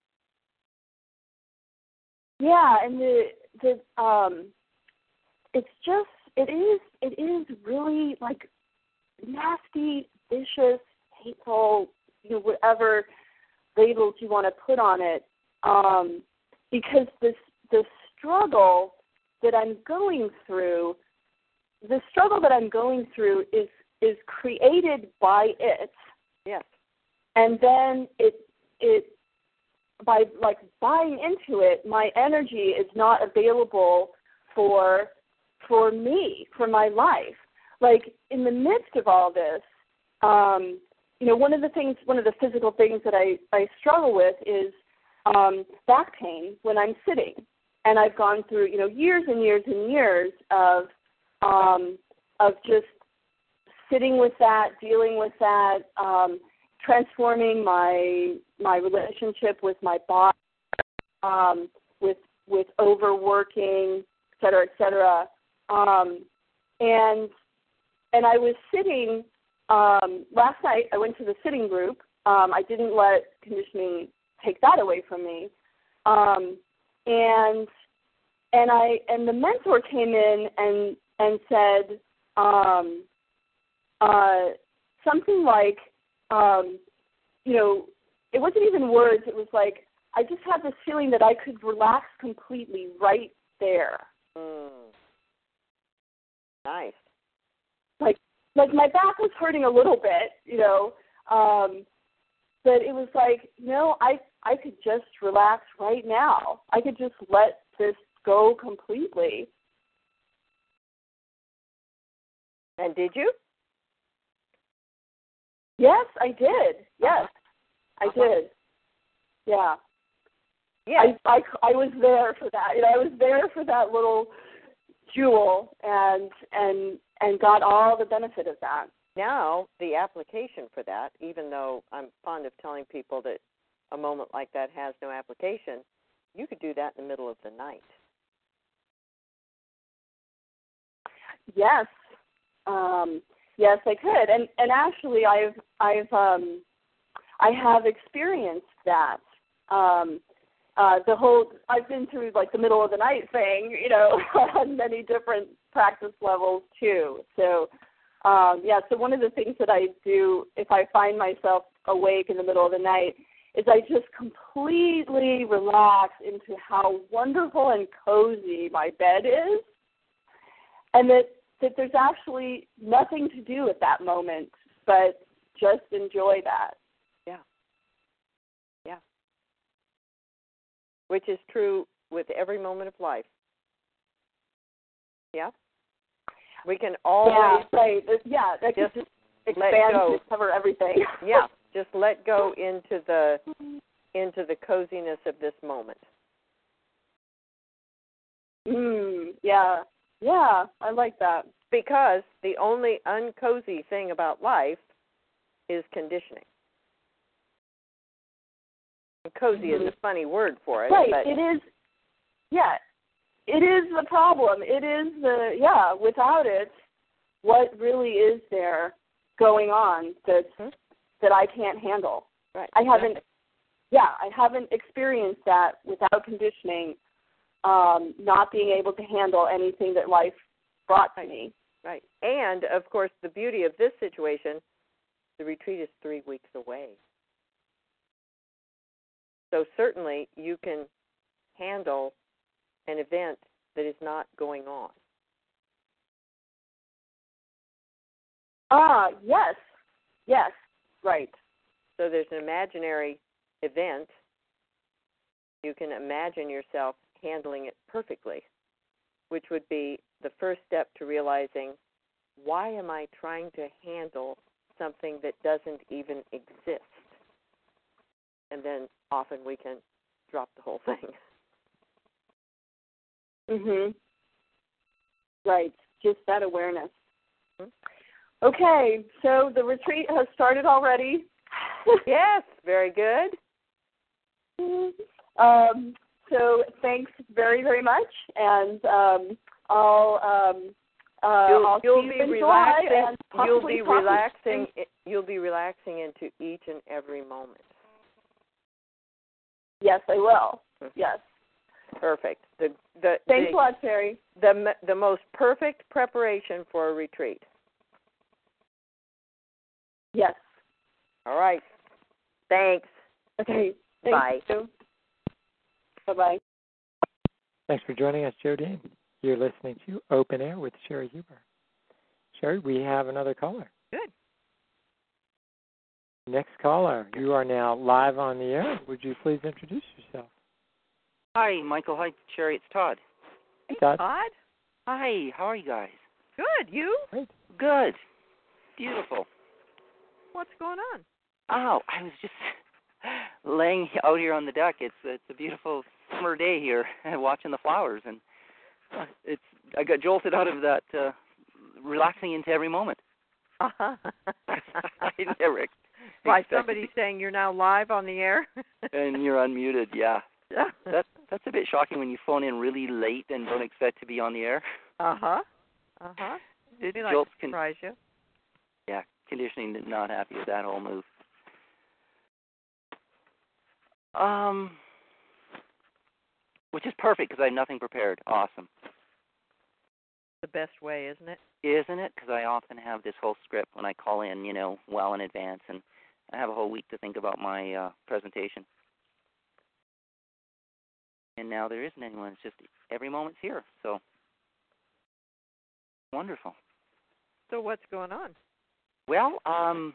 Yeah, and the the um, it's just it is it is really like nasty, vicious, hateful, you know, whatever labels you want to put on it, um, because this the struggle that I'm going through, the struggle that I'm going through is is created by it. Yes. And then it it by like buying into it, my energy is not available for for me, for my life. Like in the midst of all this, um, you know, one of the things, one of the physical things that I, I struggle with is um, back pain when I'm sitting. And I've gone through, you know, years and years and years of um, of just sitting with that, dealing with that, um, transforming my my relationship with my body, um, with with overworking, et cetera, et cetera. Um, and and I was sitting um, last night. I went to the sitting group. Um, I didn't let conditioning take that away from me. Um, and and I and the mentor came in and and said um, uh, something like, um, you know, it wasn't even words. It was like, I just had this feeling that I could relax completely right there. Mm. Nice. Like, like my back was hurting a little bit, you know, um, but it was like, you know, I I could just relax right now. I could just let this go completely. And did you? Yes, I did. Yes, Uh-huh. I Uh-huh. did. Yeah. Yeah. I, I, I was there for that. You know, I was there for that little jewel and and and got all the benefit of that. Now, the application for that, even though I'm fond of telling people that a moment like that has no application, you could do that in the middle of the night. Yes. Um, yes, I could. And and actually I've I've um I have experienced that. Um uh the whole I've been through like the middle of the night thing, you know, on many different practice levels too. So um yeah, so one of the things that I do if I find myself awake in the middle of the night is I just completely relax into how wonderful and cozy my bed is. And that, that there's actually nothing to do at that moment but just enjoy that. Yeah. Yeah. Which is true with every moment of life. Yeah? We can always... Yeah, right. Yeah, that just could just expand to cover everything. Yeah, just let go into the into the coziness of this moment. Mm, yeah. Yeah, I like that. Because the only uncozy thing about life is conditioning. And cozy mm-hmm. is a funny word for it. Right, but it is, yeah, it is the problem. It is the, yeah, without it, what really is there going on that, mm-hmm. that I can't handle? Right. I haven't, yeah, I haven't experienced that without conditioning. Um, not being able to handle anything that life brought to me. Right. And, of course, the beauty of this situation, the retreat is three weeks away. So certainly you can handle an event that is not going on. Ah, yes. Yes, right. So there's an imaginary event. You can imagine yourself handling it perfectly, which would be the first step to realizing, why am I trying to handle something that doesn't even exist? And then often we can drop the whole thing. Mhm. Right. Just that awareness. Mm-hmm. Okay, so the retreat has started already. Yes, very good. Um, so thanks very, very much, and um, I'll um, uh, you'll, I'll you'll see be you in relaxing. July and you'll be relaxing. To... You'll be relaxing into each and every moment. Yes, I will. Yes. Perfect. The the thanks the, a lot, Terry. The the most perfect preparation for a retreat. Yes. All right. Thanks. Okay. Bye. Bye-bye. Thanks for joining us, Jodine. You're listening to Open Air with Sherry Huber. Sherry, we have another caller. Good. Next caller, you are now live on the air. Would you please introduce yourself? Hi, Michael. Hi, Sherry. It's Todd. Hey, Todd. Todd. Hi. How are you guys? Good. You? Great. Good. Beautiful. What's going on? Oh, I was just laying out here on the deck. It's it's a beautiful summer day here, watching the flowers, and it's I got jolted out of that, uh, relaxing into every moment. Uh-huh. I never ex- By expected somebody to. saying you're now live on the air. And you're unmuted. Yeah. Yeah. That that's a bit shocking when you phone in really late and don't expect to be on the air. Uh huh. Uh huh. It Be like jolts. to surprise you. Yeah, conditioning. Not happy with that whole move. Um, which is perfect because I have nothing prepared. Awesome. The best way, isn't it? Isn't it? Because I often have this whole script when I call in, you know, well in advance, and I have a whole week to think about my uh, presentation. and now there isn't anyone. It's just every moment's here. So wonderful. So what's going on? Well, um,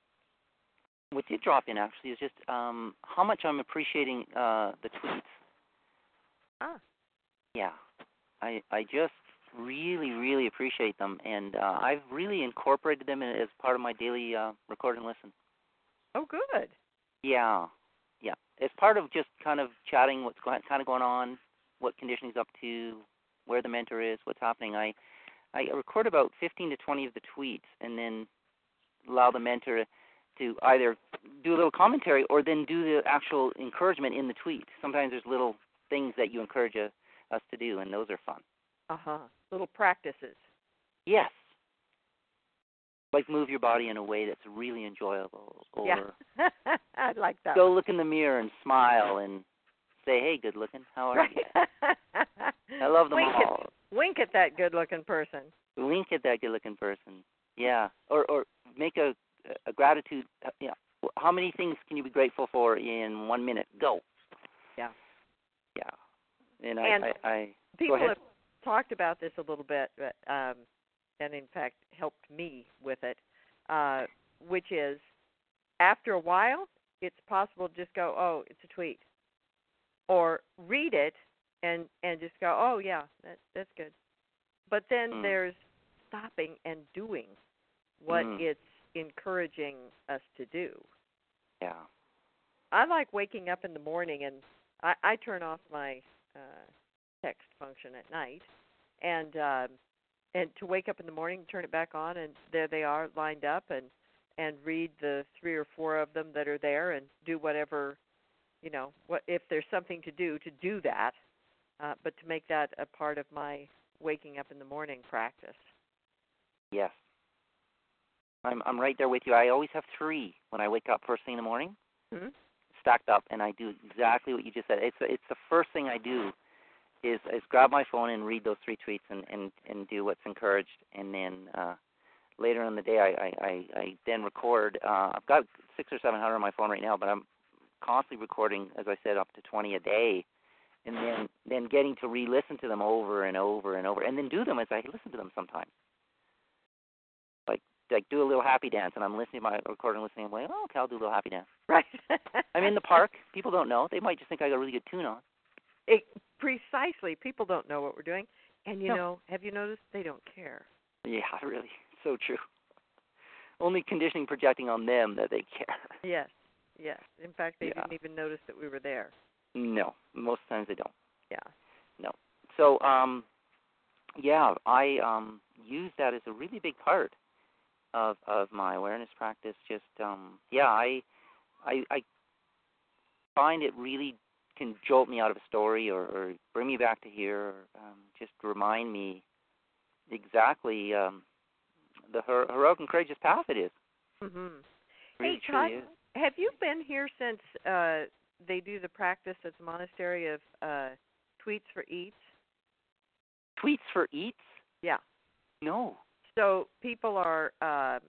what did drop in actually is just um, how much I'm appreciating uh, the tweets. Ah. Yeah, I I just really really appreciate them, and uh, I've really incorporated them as part of my daily uh, record and listen. Oh, good. Yeah, yeah. It's part of just kind of chatting what's going, kind of going on, what conditioning's up to, where the mentor is, what's happening. I I record about fifteen to twenty of the tweets, and then allow the mentor to either do a little commentary or then do the actual encouragement in the tweet. Sometimes there's little things that you encourage a, us to do, and those are fun. Uh-huh. Little practices. Yes. Like move your body in a way that's really enjoyable. Or yeah. I like that. Go look in the mirror and smile and say, hey, good looking, how are right. you? I love them wink all. At, wink at that good looking person. Wink at that good looking person. Yeah. Or or make a a gratitude. Yeah. How many things can you be grateful for in one minute? Go. Yeah. Yeah. And, and I, I, I people go ahead. have talked about this a little bit, but, um, and in fact helped me with it, uh, which is after a while, it's possible to just go, oh, it's a tweet, or read it and and just go, oh yeah, that, that's good. But then mm. there's stopping and doing what mm. it's encouraging us to do. Yeah. I like waking up in the morning, and I, I turn off my uh, text function at night, and um, and to wake up in the morning, turn it back on, and there they are lined up, and and read the three or four of them that are there, and do whatever, you know, what if there's something to do to do that, uh, but to make that a part of my waking up in the morning practice. Yes. I'm I'm right there with you. I always have three when I wake up first thing in the morning, mm-hmm. stacked up, and I do exactly what you just said. It's it's the first thing I do is is grab my phone and read those three tweets and, and, and do what's encouraged, and then uh, later in the day I, I, I, I then record. Uh, I've got six or seven hundred on my phone right now, but I'm constantly recording, as I said, up to twenty a day, and then then getting to re-listen to them over and over and over, and then do them as I listen to them sometimes. Like like do a little happy dance, and I'm listening to my recording, listening, I'm like, oh, okay, I'll do a little happy dance. Right. I'm in the park. People don't know. They might just think I got a really good tune on. It, precisely. People don't know what we're doing. And, you no. know, have you noticed they don't care? Yeah, really. So true. Only conditioning projecting on them that they care. Yes, yes. In fact, they yeah. didn't even notice that we were there. No, most times they don't. Yeah. No. So, um, yeah, I um, use that as a really big part of of my awareness practice. Just, um, yeah, I, I, I find it really can jolt me out of a story or, or bring me back to here, or um, just remind me exactly um, the her- heroic and courageous path it is. Mm-hmm. Really, hey, Todd, is. have you been here since uh, they do the practice at the monastery of uh, tweets for eats? Tweets for eats? Yeah. No. So people are uh,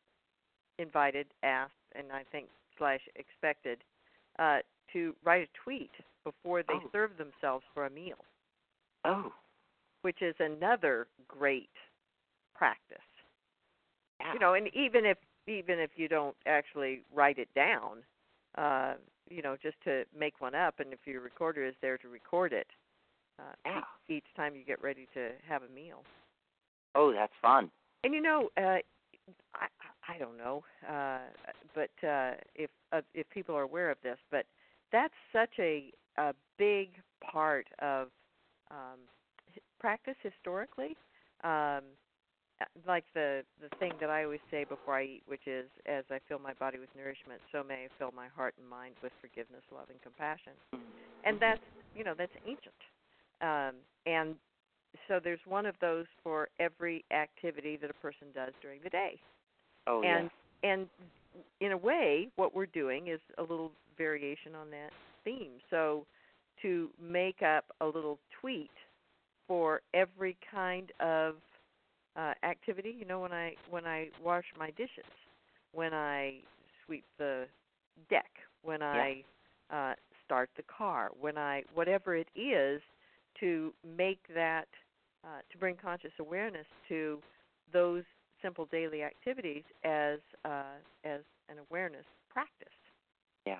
invited, asked, and I think slash expected uh, to write a tweet before they oh. serve themselves for a meal. Oh. Which is another great practice. Yeah. You know, and even if even if you don't actually write it down, uh, you know, just to make one up, and if your recorder is there to record it uh, yeah. each, each time you get ready to have a meal. Oh, that's fun. And you know, uh, I I don't know, uh, but uh, if uh, if people are aware of this, but that's such a a big part of um, practice historically. Um, like the the thing that I always say before I eat, which is, as I fill my body with nourishment, so may I fill my heart and mind with forgiveness, love, and compassion. And that's, you know, that's ancient. Um, and so there's one of those for every activity that a person does during the day. Oh, and, yeah. And in a way, what we're doing is a little variation on that theme. So to make up a little tweet for every kind of Uh, activity, you know, when I when I wash my dishes, when I sweep the deck, when yeah. I uh, start the car, when I whatever it is, to make that uh, to bring conscious awareness to those simple daily activities as uh, as an awareness practice. Yeah.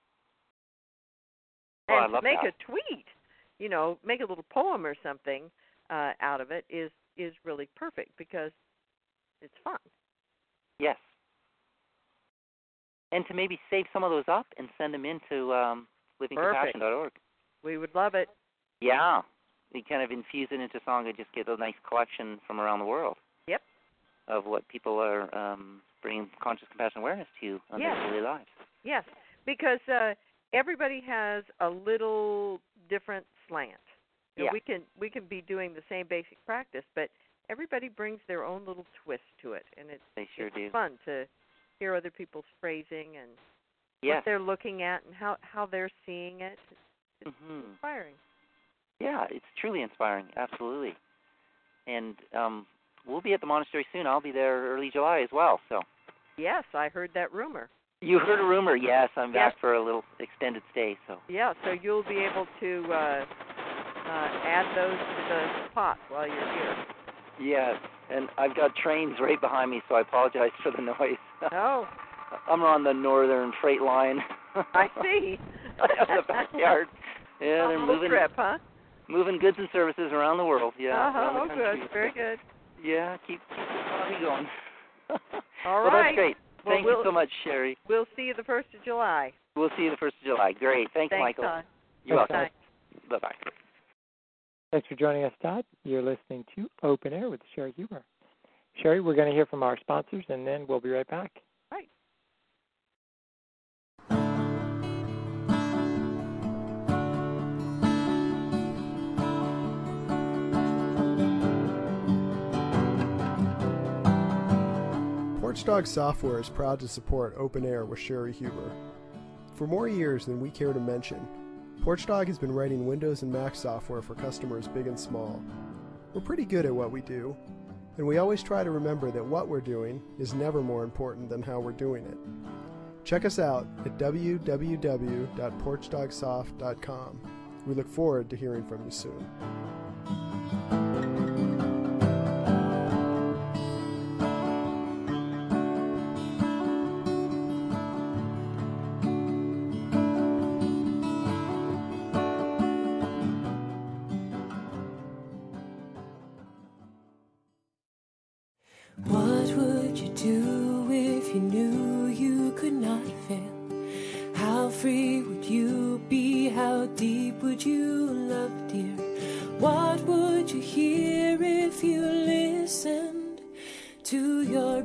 Well, and I to love make that. a tweet, you know, make a little poem or something uh, out of it is is really perfect because it's fun. Yes. And to maybe save some of those up and send them into um, living compassion dot org. We would love it. Yeah. You kind of infuse it into song and just get a nice collection from around the world. Yep. Of what people are um, bringing conscious compassion awareness to on yes. their daily lives. Yes, because uh, everybody has a little different slant. You know, yeah. We can we can be doing the same basic practice, but everybody brings their own little twist to it, and it's, they sure it's do. fun to hear other people's phrasing and yes. what they're looking at and how, how they're seeing it. It's mm-hmm. inspiring. Yeah, it's truly inspiring, absolutely. And um, we'll be at the monastery soon. I'll be there early July as well. So. Yes, I heard that rumor. You heard a rumor, yes. I'm yes. back for a little extended stay. So. Yeah, so you'll be able to uh, uh, add those to the pot while you're here. Yes, and I've got trains right behind me, so I apologize for the noise. Oh. I'm on the northern freight line. I see. In the backyard. Yeah, they're moving. Trip, huh? Moving goods and services around the world, yeah. Uh-huh, around the oh, country. good, very good. Yeah, keep, keep the economy going. All well, right. that's great. Well, Thank we'll, you so much, Sherry. We'll see you the first of July. We'll see you the first of July. Great. Thanks, Thanks Michael. Todd. You're welcome. Bye. Bye-bye. Thanks for joining us, Todd. You're listening to Open Air with Sherry Huber. Sherry, we're going to hear from our sponsors, and then we'll be right back. Right. Porchdog Software is proud to support Open Air with Sherry Huber. For more years than we care to mention, Porchdog has been writing Windows and Mac software for customers big and small. We're pretty good at what we do, and we always try to remember that what we're doing is never more important than how we're doing it. Check us out at w w w dot porchdog soft dot com. We look forward to hearing from you soon. What would you do if you knew you could not fail? How free would you be? How deep would you love, dear? What would you hear if you listened to your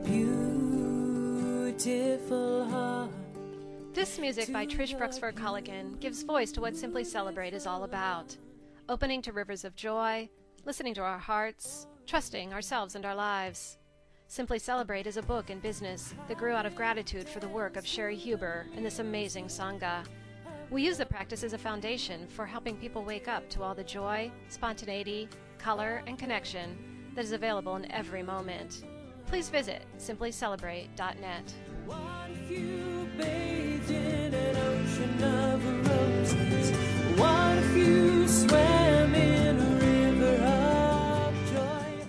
beautiful heart? This music by Trish Bruxford Culligan gives voice to what Simply Celebrate is all about. Opening to rivers of joy, listening to our hearts, trusting ourselves and our lives. Simply Celebrate is a book and business that grew out of gratitude for the work of Sherry Huber and this amazing Sangha. We use the practice as a foundation for helping people wake up to all the joy, spontaneity, color, and connection that is available in every moment. Please visit simply celebrate dot net. What if you bathed in an ocean of roses? What if you swam in a river of joy?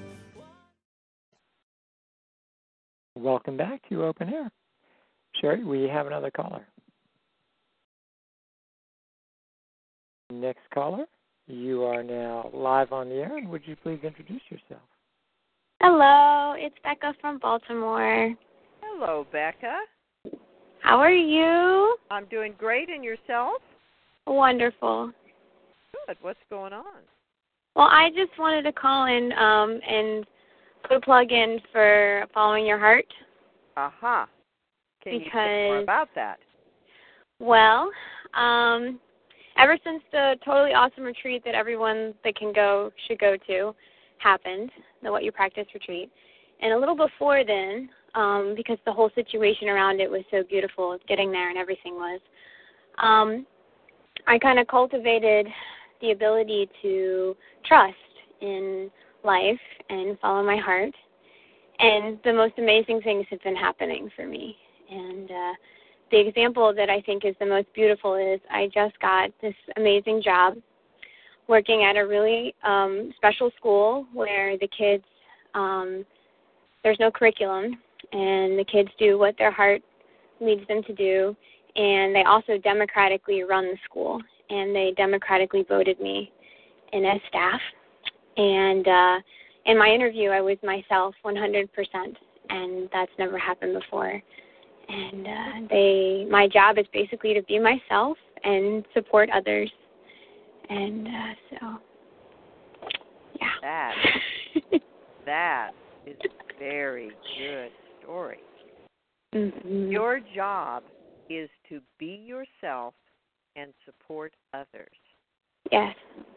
Welcome back to Open Air. Sherry, we have another caller. Next caller, you are now live on the air, and would you please introduce yourself? Hello, it's Becca from Baltimore. Hello, Becca. How are you? I'm doing great, and yourself? Wonderful. Good. What's going on? Well, I just wanted to call in um, and put a plug in for Following Your Heart. Aha. Can because, you say more about that? Well, um, ever since the totally awesome retreat that everyone that can go should go to happened, the What You Practice retreat, and a little before then, um, because the whole situation around it was so beautiful, getting there and everything was, um, I kind of cultivated the ability to trust in life and follow my heart. And the most amazing things have been happening for me. And uh, the example that I think is the most beautiful is I just got this amazing job working at a really um, special school where the kids, um, there's no curriculum, and the kids do what their heart leads them to do, and they also democratically run the school, and they democratically voted me in as staff. And uh, in my interview, I was myself one hundred percent, and that's never happened before. And uh, they, my job is basically to be myself and support others. And uh, so, yeah. That, that is a very good story. Mm-hmm. Your job is to be yourself and support others. Yes.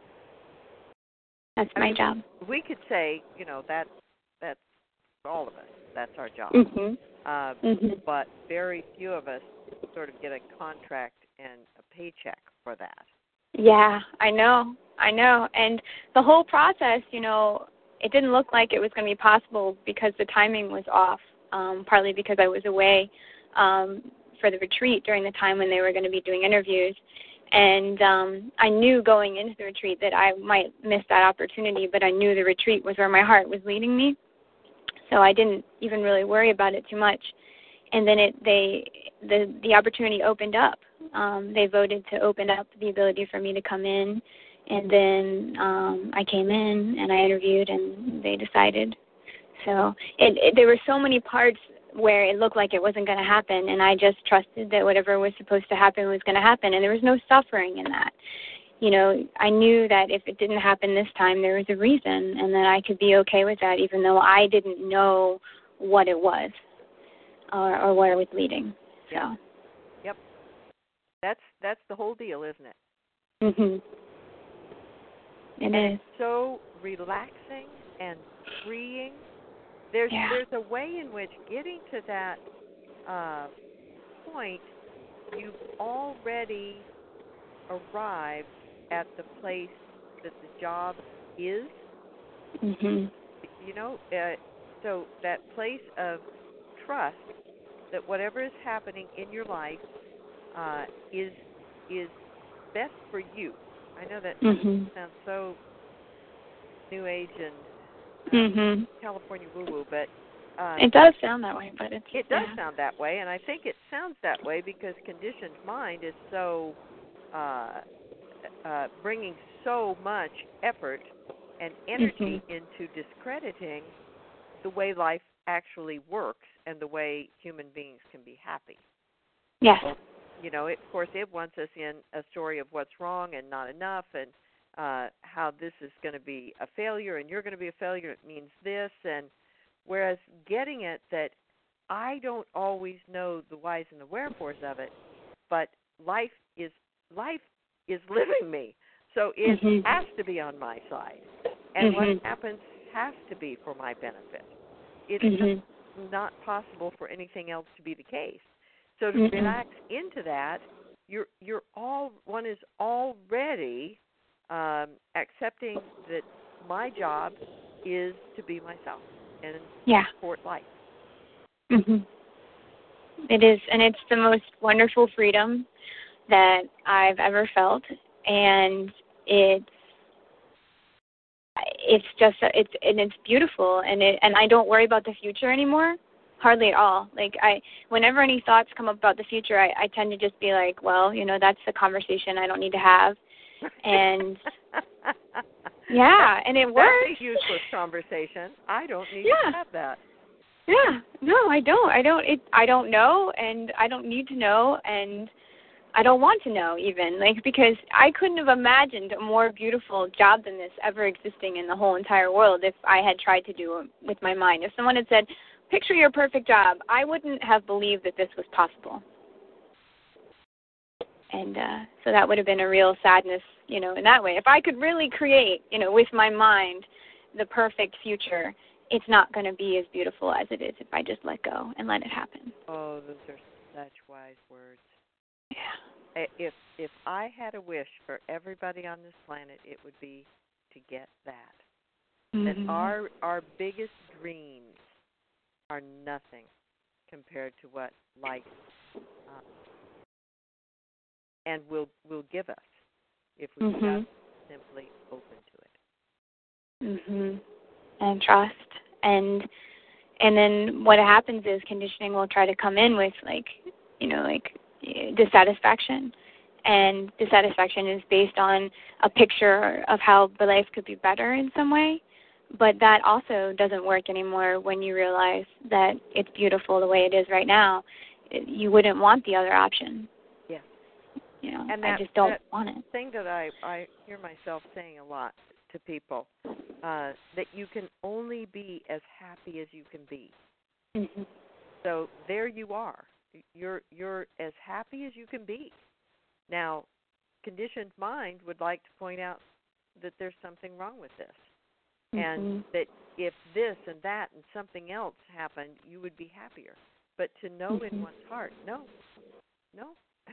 That's my I mean, job. We could say, you know, that that's all of us. That's our job. Mm-hmm. Uh, mm-hmm. But very few of us sort of get a contract and a paycheck for that. Yeah, I know. I know. And the whole process, you know, it didn't look like it was going to be possible because the timing was off, um, partly because I was away um, for the retreat during the time when they were going to be doing interviews. And um, I knew going into the retreat that I might miss that opportunity, but I knew the retreat was where my heart was leading me. So I didn't even really worry about it too much. And then it, they, the, the opportunity opened up. Um, they voted to open up the ability for me to come in, and then um, I came in and I interviewed, and they decided. So it, it, there were so many parts where it looked like it wasn't going to happen, and I just trusted that whatever was supposed to happen was going to happen, and there was no suffering in that. You know, I knew that if it didn't happen this time, there was a reason, and that I could be okay with that, even though I didn't know what it was or, or where it was leading. So. Yep. Yep. That's that's the whole deal, isn't it? Mhm. It and is. It's so relaxing and freeing. There's yeah. there's a way in which getting to that uh, point, you've already arrived at the place that the job is. Mhm. You know, uh, so that place of trust that whatever is happening in your life uh, is is best for you. I know that Mhm. sounds so New Age and uh, Mhm. California woo-woo, but um, it does sound that way. But it's it does yeah. sound that way, and I think it sounds that way because conditioned mind is so uh, uh, bringing so much effort and energy mm-hmm. into discrediting the way life actually works and the way human beings can be happy. Yes. You know, it, of course, it wants us in a story of what's wrong and not enough, and uh, how this is going to be a failure, and you're going to be a failure. It means this, and whereas getting it that I don't always know the whys and the wherefores of it, but life is life is living me, so it mm-hmm. has to be on my side, and mm-hmm. what happens has to be for my benefit. It's mm-hmm. just not possible for anything else to be the case. So to mm-hmm. relax into that, you're you're all one is already um, accepting that my job is to be myself and yeah. support life. Mhm. It is, and it's the most wonderful freedom that I've ever felt, and it's it's just it's and it's beautiful, and it and I don't worry about the future anymore. Hardly at all. Like I, whenever any thoughts come up about the future, I, I tend to just be like, well, you know, that's a conversation I don't need to have, and yeah, and it works. That's a useless conversation. I don't need yeah. to have that. Yeah, no, I don't. I don't. It. I don't know, and I don't need to know, and I don't want to know even. Like because I couldn't have imagined a more beautiful job than this ever existing in the whole entire world if I had tried to do it with my mind. If someone had said, picture your perfect job, I wouldn't have believed that this was possible. And uh, so that would have been a real sadness, you know, in that way. If I could really create, you know, with my mind the perfect future, it's not going to be as beautiful as it is if I just let go and let it happen. Oh, those are such wise words. Yeah. If if I had a wish for everybody on this planet, it would be to get that. Mm-hmm. That our our biggest dreams are nothing compared to what life uh, and will will give us if we Mhm. just simply open to it. Mhm. And trust. And and then what happens is conditioning will try to come in with like, you know, like dissatisfaction. And dissatisfaction is based on a picture of how the life could be better in some way. But that also doesn't work anymore when you realize that it's beautiful the way it is right now. You wouldn't want the other option. Yeah. You know, And I that, just don't that want it. thing that I, I hear myself saying a lot to people, uh, that you can only be as happy as you can be. Mm-hmm. So there you are. You're you're as happy as you can be. Now, conditioned mind would like to point out that there's something wrong with this. Mm-hmm. And that if this and that and something else happened, you would be happier. But to know Mm-hmm. in one's heart, no, no,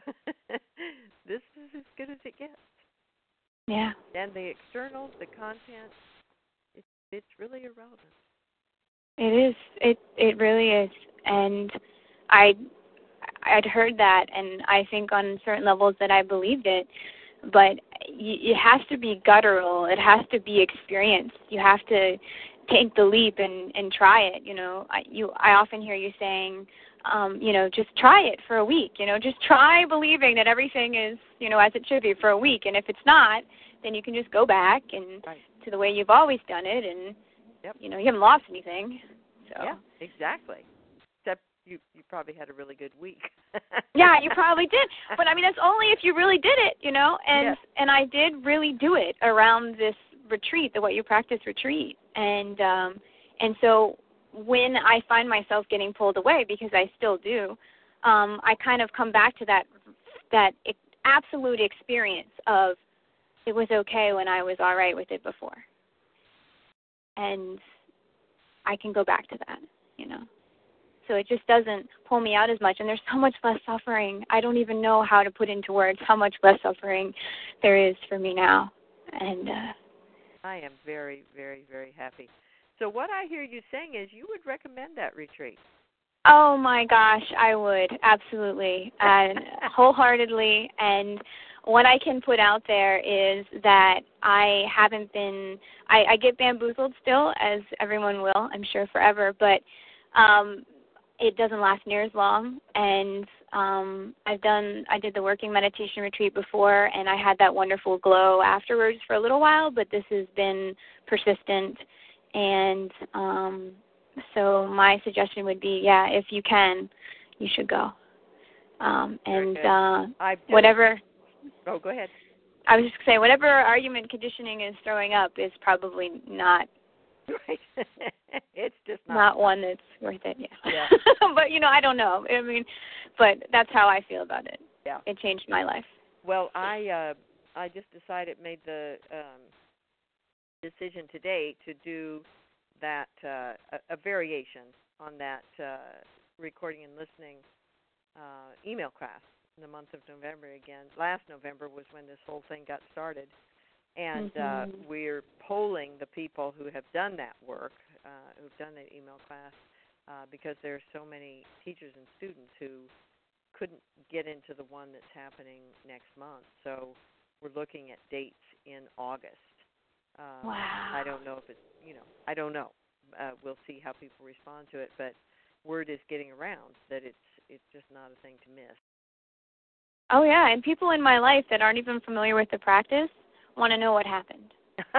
this is as good as it gets. Yeah. And the externals, the content, it's it's really irrelevant. It is. It it really is. And I I'd heard that, and I think on certain levels that I believed it. But it has to be guttural. It has to be experienced. You have to take the leap and, and try it. You know, I, you I often hear you saying, um, you know, just try it for a week. You know, just try believing that everything is, you know, as it should be for a week. And if it's not, then you can just go back and right. to the way you've always done it, and yep. you know, you haven't lost anything. So. Yeah, exactly. Except you you probably had a really good week. Yeah, you probably did. But I mean, that's only if you really did it, you know. And yes. and I did really do it around this retreat, the What You Practice retreat. And um, and so when I find myself getting pulled away, because I still do, um, I kind of come back to that that absolute experience of it was okay when I was all right with it before, and I can go back to that, you know. So it just doesn't pull me out as much, and there's so much less suffering. I don't even know how to put into words how much less suffering there is for me now. And uh, I am very, very, very happy. So what I hear you saying is you would recommend that retreat. Oh my gosh, I would, absolutely, and wholeheartedly. And what I can put out there is that I haven't been, I, I get bamboozled still, as everyone will, I'm sure, forever, but um, it doesn't last near as long. And um, I've done, I did the working meditation retreat before, and I had that wonderful glow afterwards for a little while, but this has been persistent. And um, so my suggestion would be, yeah, if you can, you should go. Um, and uh, whatever. Oh, go ahead. I was just going to say, whatever argument conditioning is throwing up is probably not. Right. It's just not. Not one that's worth it. Yeah. Yeah. But you know, I don't know. I mean, but that's how I feel about it. Yeah. It changed my life. Well, I uh, I just decided made the um, decision today to do that uh, a, a variation on that uh, recording and listening uh, email class in the month of November again. Last November was when this whole thing got started. And mm-hmm. uh, we're polling the people who have done that work, uh, who've done that email class, uh, because there are so many teachers and students who couldn't get into the one that's happening next month. So we're looking at dates in August. Uh, wow. I don't know if it's, you know, I don't know. Uh, we'll see how people respond to it, but word is getting around that it's it's just not a thing to miss. Oh, yeah, and people in my life that aren't even familiar with the practice want to know what happened.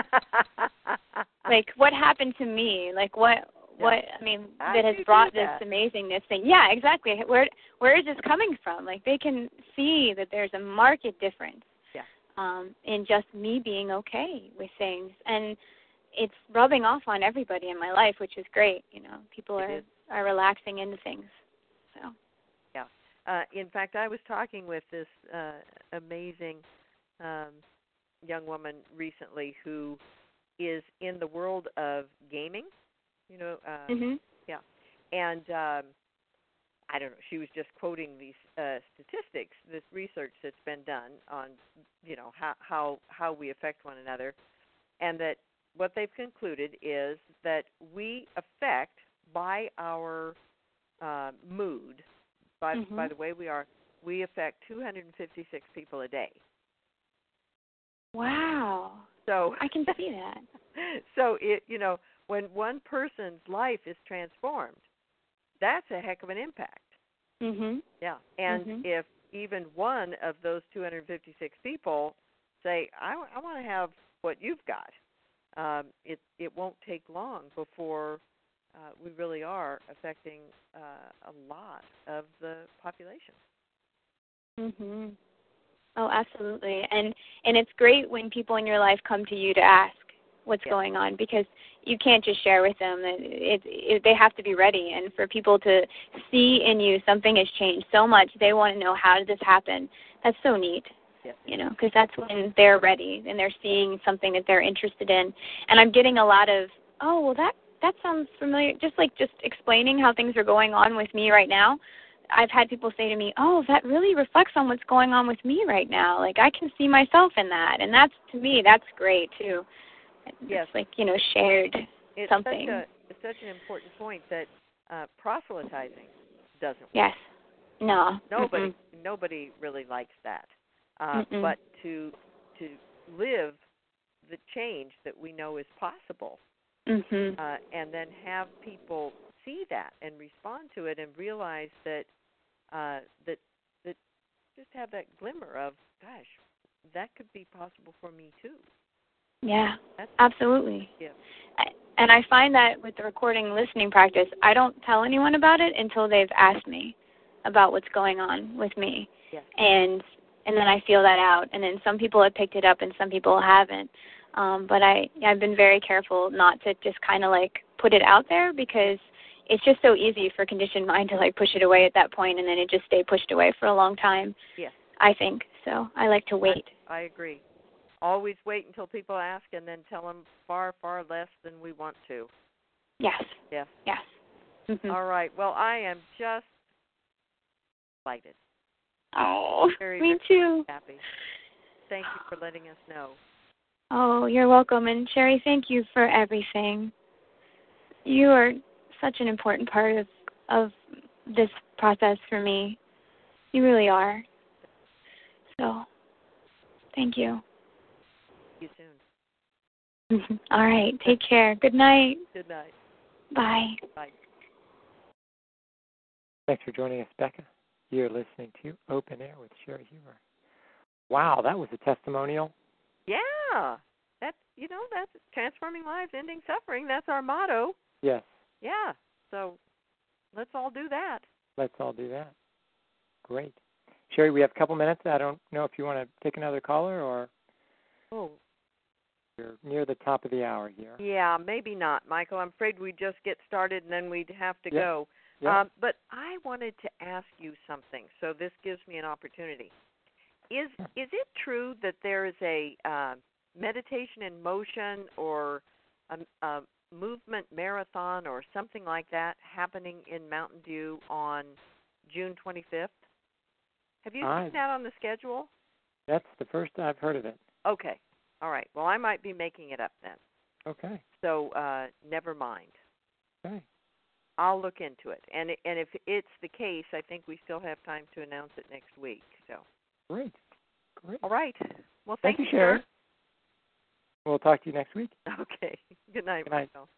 Like, what happened to me? Like, what, yeah. what I mean, I that has brought this that. amazingness thing. Yeah, exactly. Where where is this coming from? Like, they can see that there's a marked difference yeah. um, in just me being okay with things. And it's rubbing off on everybody in my life, which is great. You know, people are, are relaxing into things. So. Yeah. Uh, in fact, I was talking with this uh, amazing um, young woman recently who is in the world of gaming, you know, uh, mm-hmm. yeah, and um, I don't know, she was just quoting these uh, statistics, this research that's been done on, you know, how, how, how we affect one another, and that what they've concluded is that we affect by our uh, mood by, Mm-hmm. by the way we are, we affect two hundred fifty-six people a day. Wow. So I can see that. So it, you know, when one person's life is transformed, that's a heck of an impact. Mhm. Yeah. And Mhm. if even one of those two hundred fifty-six people say, I, I want to have what you've got, um, it, it won't take long before uh, we really are affecting uh, a lot of the population. Mhm. Oh, absolutely. And and it's great when people in your life come to you to ask what's Yeah. going on, because you can't just share with them. It, it, it, they have to be ready. And for people to see in you something has changed so much, they want to know, how did this happen? That's so neat. Yes. You know, because that's when they're ready and they're seeing something that they're interested in. And I'm getting a lot of, oh, well, that that sounds familiar. Just like just explaining how things are going on with me right now. I've had people say to me, oh, that really reflects on what's going on with me right now. Like, I can see myself in that. And that's, to me, that's great, too. Yes. It's like, you know, shared it's something. Such a, it's such an important point that uh, proselytizing doesn't work. Yes. No. Nobody, Mm-mm. nobody really likes that. Uh, Mm-mm. but to to live the change that we know is possible, Mm-hmm. uh, and then have people see that and respond to it and realize that uh, that that just have that glimmer of, gosh, that could be possible for me too. Yeah, That's absolutely. Yeah. And I find that with the recording listening practice, I don't tell anyone about it until they've asked me about what's going on with me. Yes. And and then I feel that out. And then some people have picked it up and some people haven't. Um, but I, I've been very careful not to just kind of like put it out there, because it's just so easy for conditioned mind to like push it away at that point, and then it just stay pushed away for a long time. Yes. I think. So I like to wait. I, I agree. Always wait until people ask and then tell them far, far less than we want to. Yes. Yes. Yes. Mm-hmm. All right. Well, I am just excited. Oh, very, me very too. Happy. Thank you for letting us know. Oh, you're welcome. And Sherry, thank you for everything. You are such an important part of of this process for me. You really are. So, thank you. See you soon. All right. Take care. Good night. Good night. Bye. Bye. Thanks for joining us, Becca. You're listening to Open Air with Sherry Huber. Wow, that was a testimonial. Yeah. That's, you know, that's transforming lives, ending suffering. That's our motto. Yes. Yeah. So let's all do that. Let's all do that. Great. Sherry, we have a couple minutes. I don't know if you want to take another caller, or oh, you're near the top of the hour here. Yeah, maybe not, Michael. I'm afraid we'd just get started and then we'd have to yeah. go. Yeah. Um, but I wanted to ask you something, so this gives me an opportunity. Is is it true that there is a uh, meditation in motion or a, a movement marathon or something like that happening in Mountain View on June twenty-fifth? Have you I, seen that on the schedule? That's the first I've heard of it. Okay. All right. Well, I might be making it up then. Okay. So uh, never mind. Okay. I'll look into it. And and if it's the case, I think we still have time to announce it next week. So Great. Great. All right. Well, thank, thank you, Sherry. We'll talk to you next week. Okay. Good night, Good night. Michael.